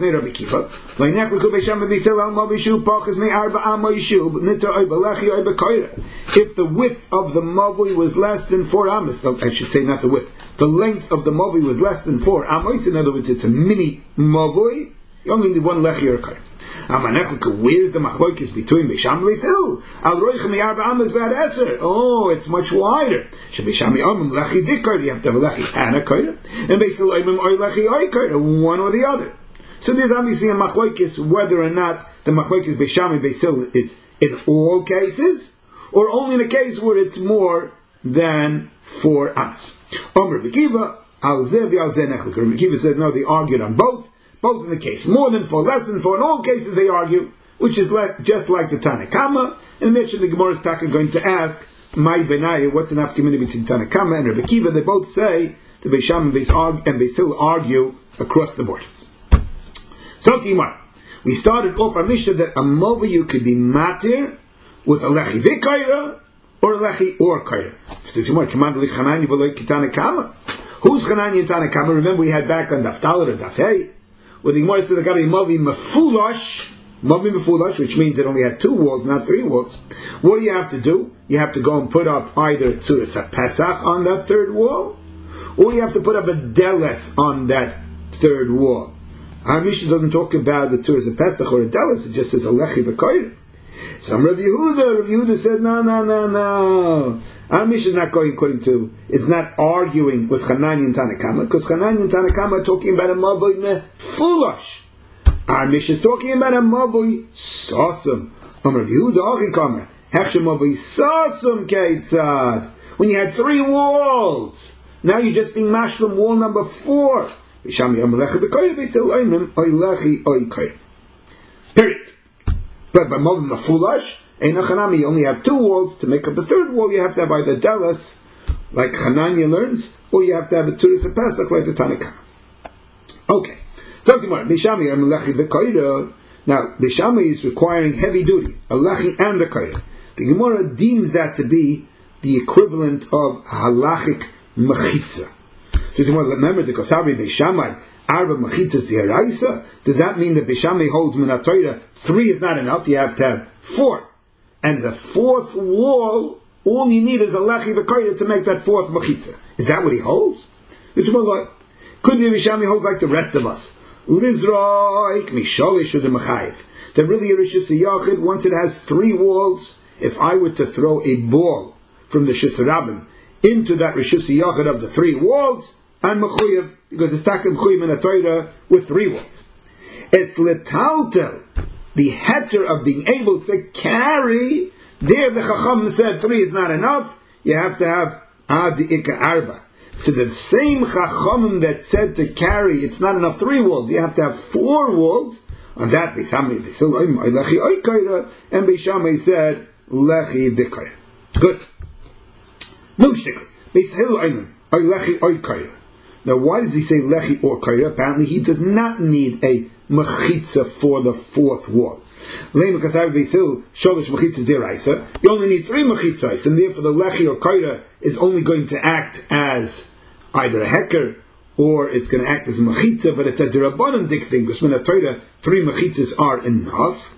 width of the mavui was less than 4 amos, I should say not the width, the length of the mavui was less than 4 amos, in other words it's a mini mavui, you only need 1 lechi or a kair. Where's the machlokes between Bisham and Beisil? Oh, it's much wider. You have to have a lechi and a kair, and Beisil or lechi or kair, one or the other. So there's obviously a machlokes whether or not the machlokes Bisham and Beisil is in all cases, or only in a case where it's more than 4 amos. Rabbi Kiva said no, they argued on both in the case, more than 4, less than 4, in all cases they argue, which is just like the Tanakama, and mentioned the Gemara is going to ask, my Benaya, what's enough community between Tanakama and Rabbi Kiva? They both say the Beisham and Beisil argue across the board. So Timar, we started off our Mishnah that a Movayu could be matir with a Lechi V'Kaira, or a Lechi or Kaira. So Timar, Command Lichanani V'Loi Kitanakama. Who's Chanani and Tanakama? Remember we had back on Daf Dalet or Daf Hey, where the Gemara says there got to be Mavi Mefulash, which means it only had 2 walls, not 3 walls. What do you have to do? You have to go and put up either Tzuras HaPesach on that 3rd wall, or you have to put up a Deles on that 3rd wall. Our Mishnah doesn't talk about the Tzuras HaPesach or a Deles, it just says a Lechi V'Koyr. Some Rav Yehuda said, no. Our Mishnah is not going according to, it's not arguing with Hanani and Tanakama, because Hanani and Tanakama are talking about a Mavoi Mefulash. Our Mishnah is talking about a Mavoi Sasam, Amar Yehuda Achi Kamer Hechshem Avisasum Keitzad. When you had 3 walls, now you're just being mashlim wall number 4. Period. But by Molim Mafulash, Einachanami, you only have 2 walls. To make up the 3rd wall, you have to have either Delas, like Hananya learns, or you have to have a Tzuris and Pesach, like the Tanakh. Okay. So, Bishami Melechi V'Koira. Now, Bishami is requiring heavy duty, a Lechi and a Koira. The Gemara deems that to be the equivalent of halachic mechitza. So, remember the Kosavi Beishamai Arba mechitzas diaraisa. Does that mean that Beishamai holds Minat Torah 3 is not enough? You have to have 4, and the 4th wall, all you need is a lechi v'koira to make that 4th mechitza. Is that what he holds? Could be Beishamai holds like the rest of us. Lizraik misholish the mechayiv. That really a rishus yachid, once it has 3 walls, if I were to throw a ball from the Shus Rabbim into that Rishus Yachid of the 3 walls, I'm mechuyev, because it's takim mechuyev in a Torah with 3 walls. It's letaltel, the heter of being able to carry. There the Chacham said 3 is not enough, you have to have Adi Ika Arba. So the same Chachamim that said to carry, it's not enough 3 walls, you have to have 4 walls. On that, Beishamai and Beishamai said, Lechi Dikayr. Good. No shtickle. Now, why does he say lechi or kaira? Apparently, he does not need a mechitza for the 4th wall. You only need 3 mechitzas, and therefore the lechi or kaira is only going to act as either a heker or it's going to act as a mechitza, but it's a derabanan dik thing, because when a Torah 3 mechitzas are enough.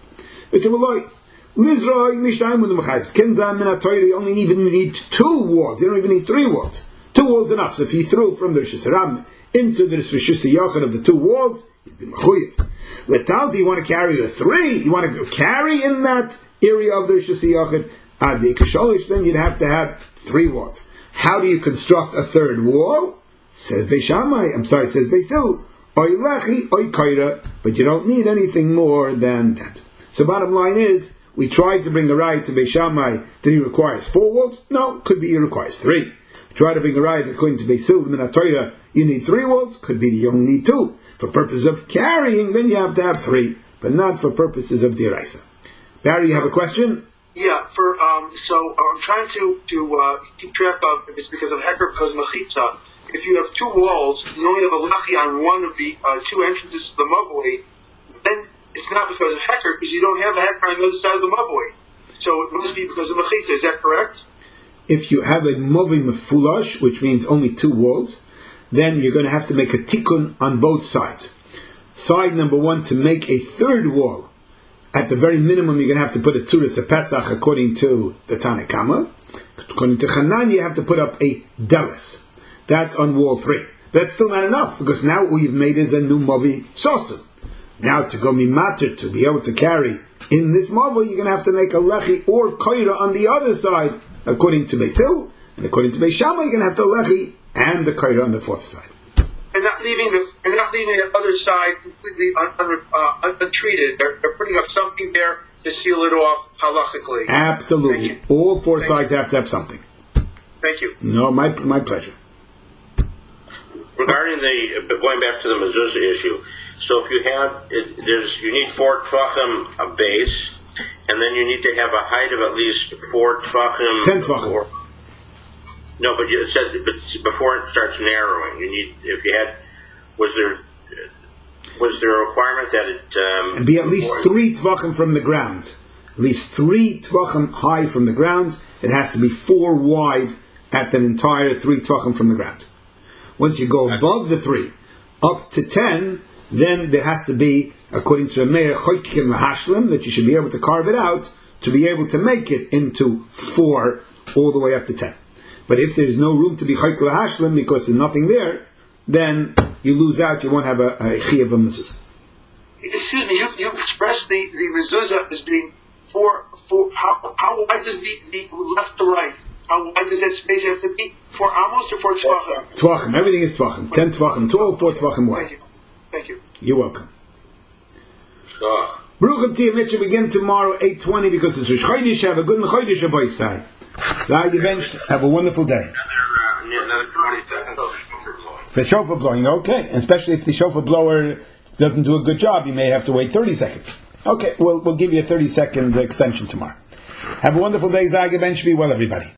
Lizroi mishtayim with the mechayivs. Kenzam in a Torah, you only even need 2 walls. You don't even need 3 walls. 2 walls enough. So if you threw from the Rishus Ram into the Rishus Yachid of the 2 walls, you'd be mechuyev. Letalti, you want to carry a 3, you want to carry in that area of the Rishus Yachid, Adi Kasholish, then you'd have to have 3 walls. How do you construct a 3rd wall? Says Beishamai, says Beisil, Oy lechi, oy kaira, but you don't need anything more than that. So bottom line is, we tried to bring a raya to Beishamai that he requires 4 walls. No, could be he requires 3. We tried to bring a raya that according to Beisil Minat Torah you need 3 walls. Could be you only need 2. For purposes of carrying, then you have to have 3, but not for purposes of diraisa. Barry, you have a question? Yeah. So I'm trying to keep track of if it's because of heker, because mechitza. If you have 2 walls, you only have a lechi on one of the 2 entrances to the mavoi, then it's not because of heker, because you don't have a heker on the other side of the mavoi. So it must be because of mechitza. Is that correct? If you have a mavoi mefulash, which means only 2 walls, then you're going to have to make a tikkun on both sides. Side number 1, to make a 3rd wall, at the very minimum you're going to have to put a tzuris, a pesach, according to the Tanakama. According to Hanan, you have to put up a delis. That's on wall 3. That's still not enough, because now all you've made is a new mavi sosim. Now to go mimater, to be able to carry in this mavi, you're going to have to make a lechi or koira on the other side, according to Beisil, and according to Beishamai, you're going to have to lechi and the koira on the 4th side. And not leaving the other side completely untreated. They're putting up something there to seal it off halachically. Absolutely. All 4 sides have to have something. Thank you. No, my pleasure. Regarding going back to the mezuzah issue, so if you have, you need 4 tvachim a base, and then you need to have a height of at least 4 tvachim. 10 tvachim. No, but you said before it starts narrowing, you need, if you had, was there a requirement that it and be at least 3 tvachim from the ground, at least 3 tvachim high from the ground. It has to be 4 wide at the entire 3 tvachim from the ground. Once you go above the 3, up to 10, then there has to be, according to the Meir, choykim lahashlim, that you should be able to carve it out to be able to make it into 4 all the way up to 10. But if there's no room to be choykim lahashlim because there's nothing there, then you lose out. You won't have a chiyuv of mezuzah. Excuse me. You expressed the mezuzah as being 4. How wide does the left to right? How wide does that space have to be? 4 amos or 4 tvachim? Tvachim. Everything is tvachim. 10 tvachim tall, 4 tvachim wide. Thank you. You're welcome. Baruch Tiyah Mitzvah begin tomorrow 8:20 because it's Rosh Chodesh. Have a good Chodesh Aboisai. Zag Evench, have a wonderful day. Another 20 seconds For shofar blowing, okay. And especially if the shofar blower doesn't do a good job, you may have to wait 30 seconds. Okay, we'll give you a 30-second extension tomorrow. Have a wonderful day, Zag Evench. Be well, everybody.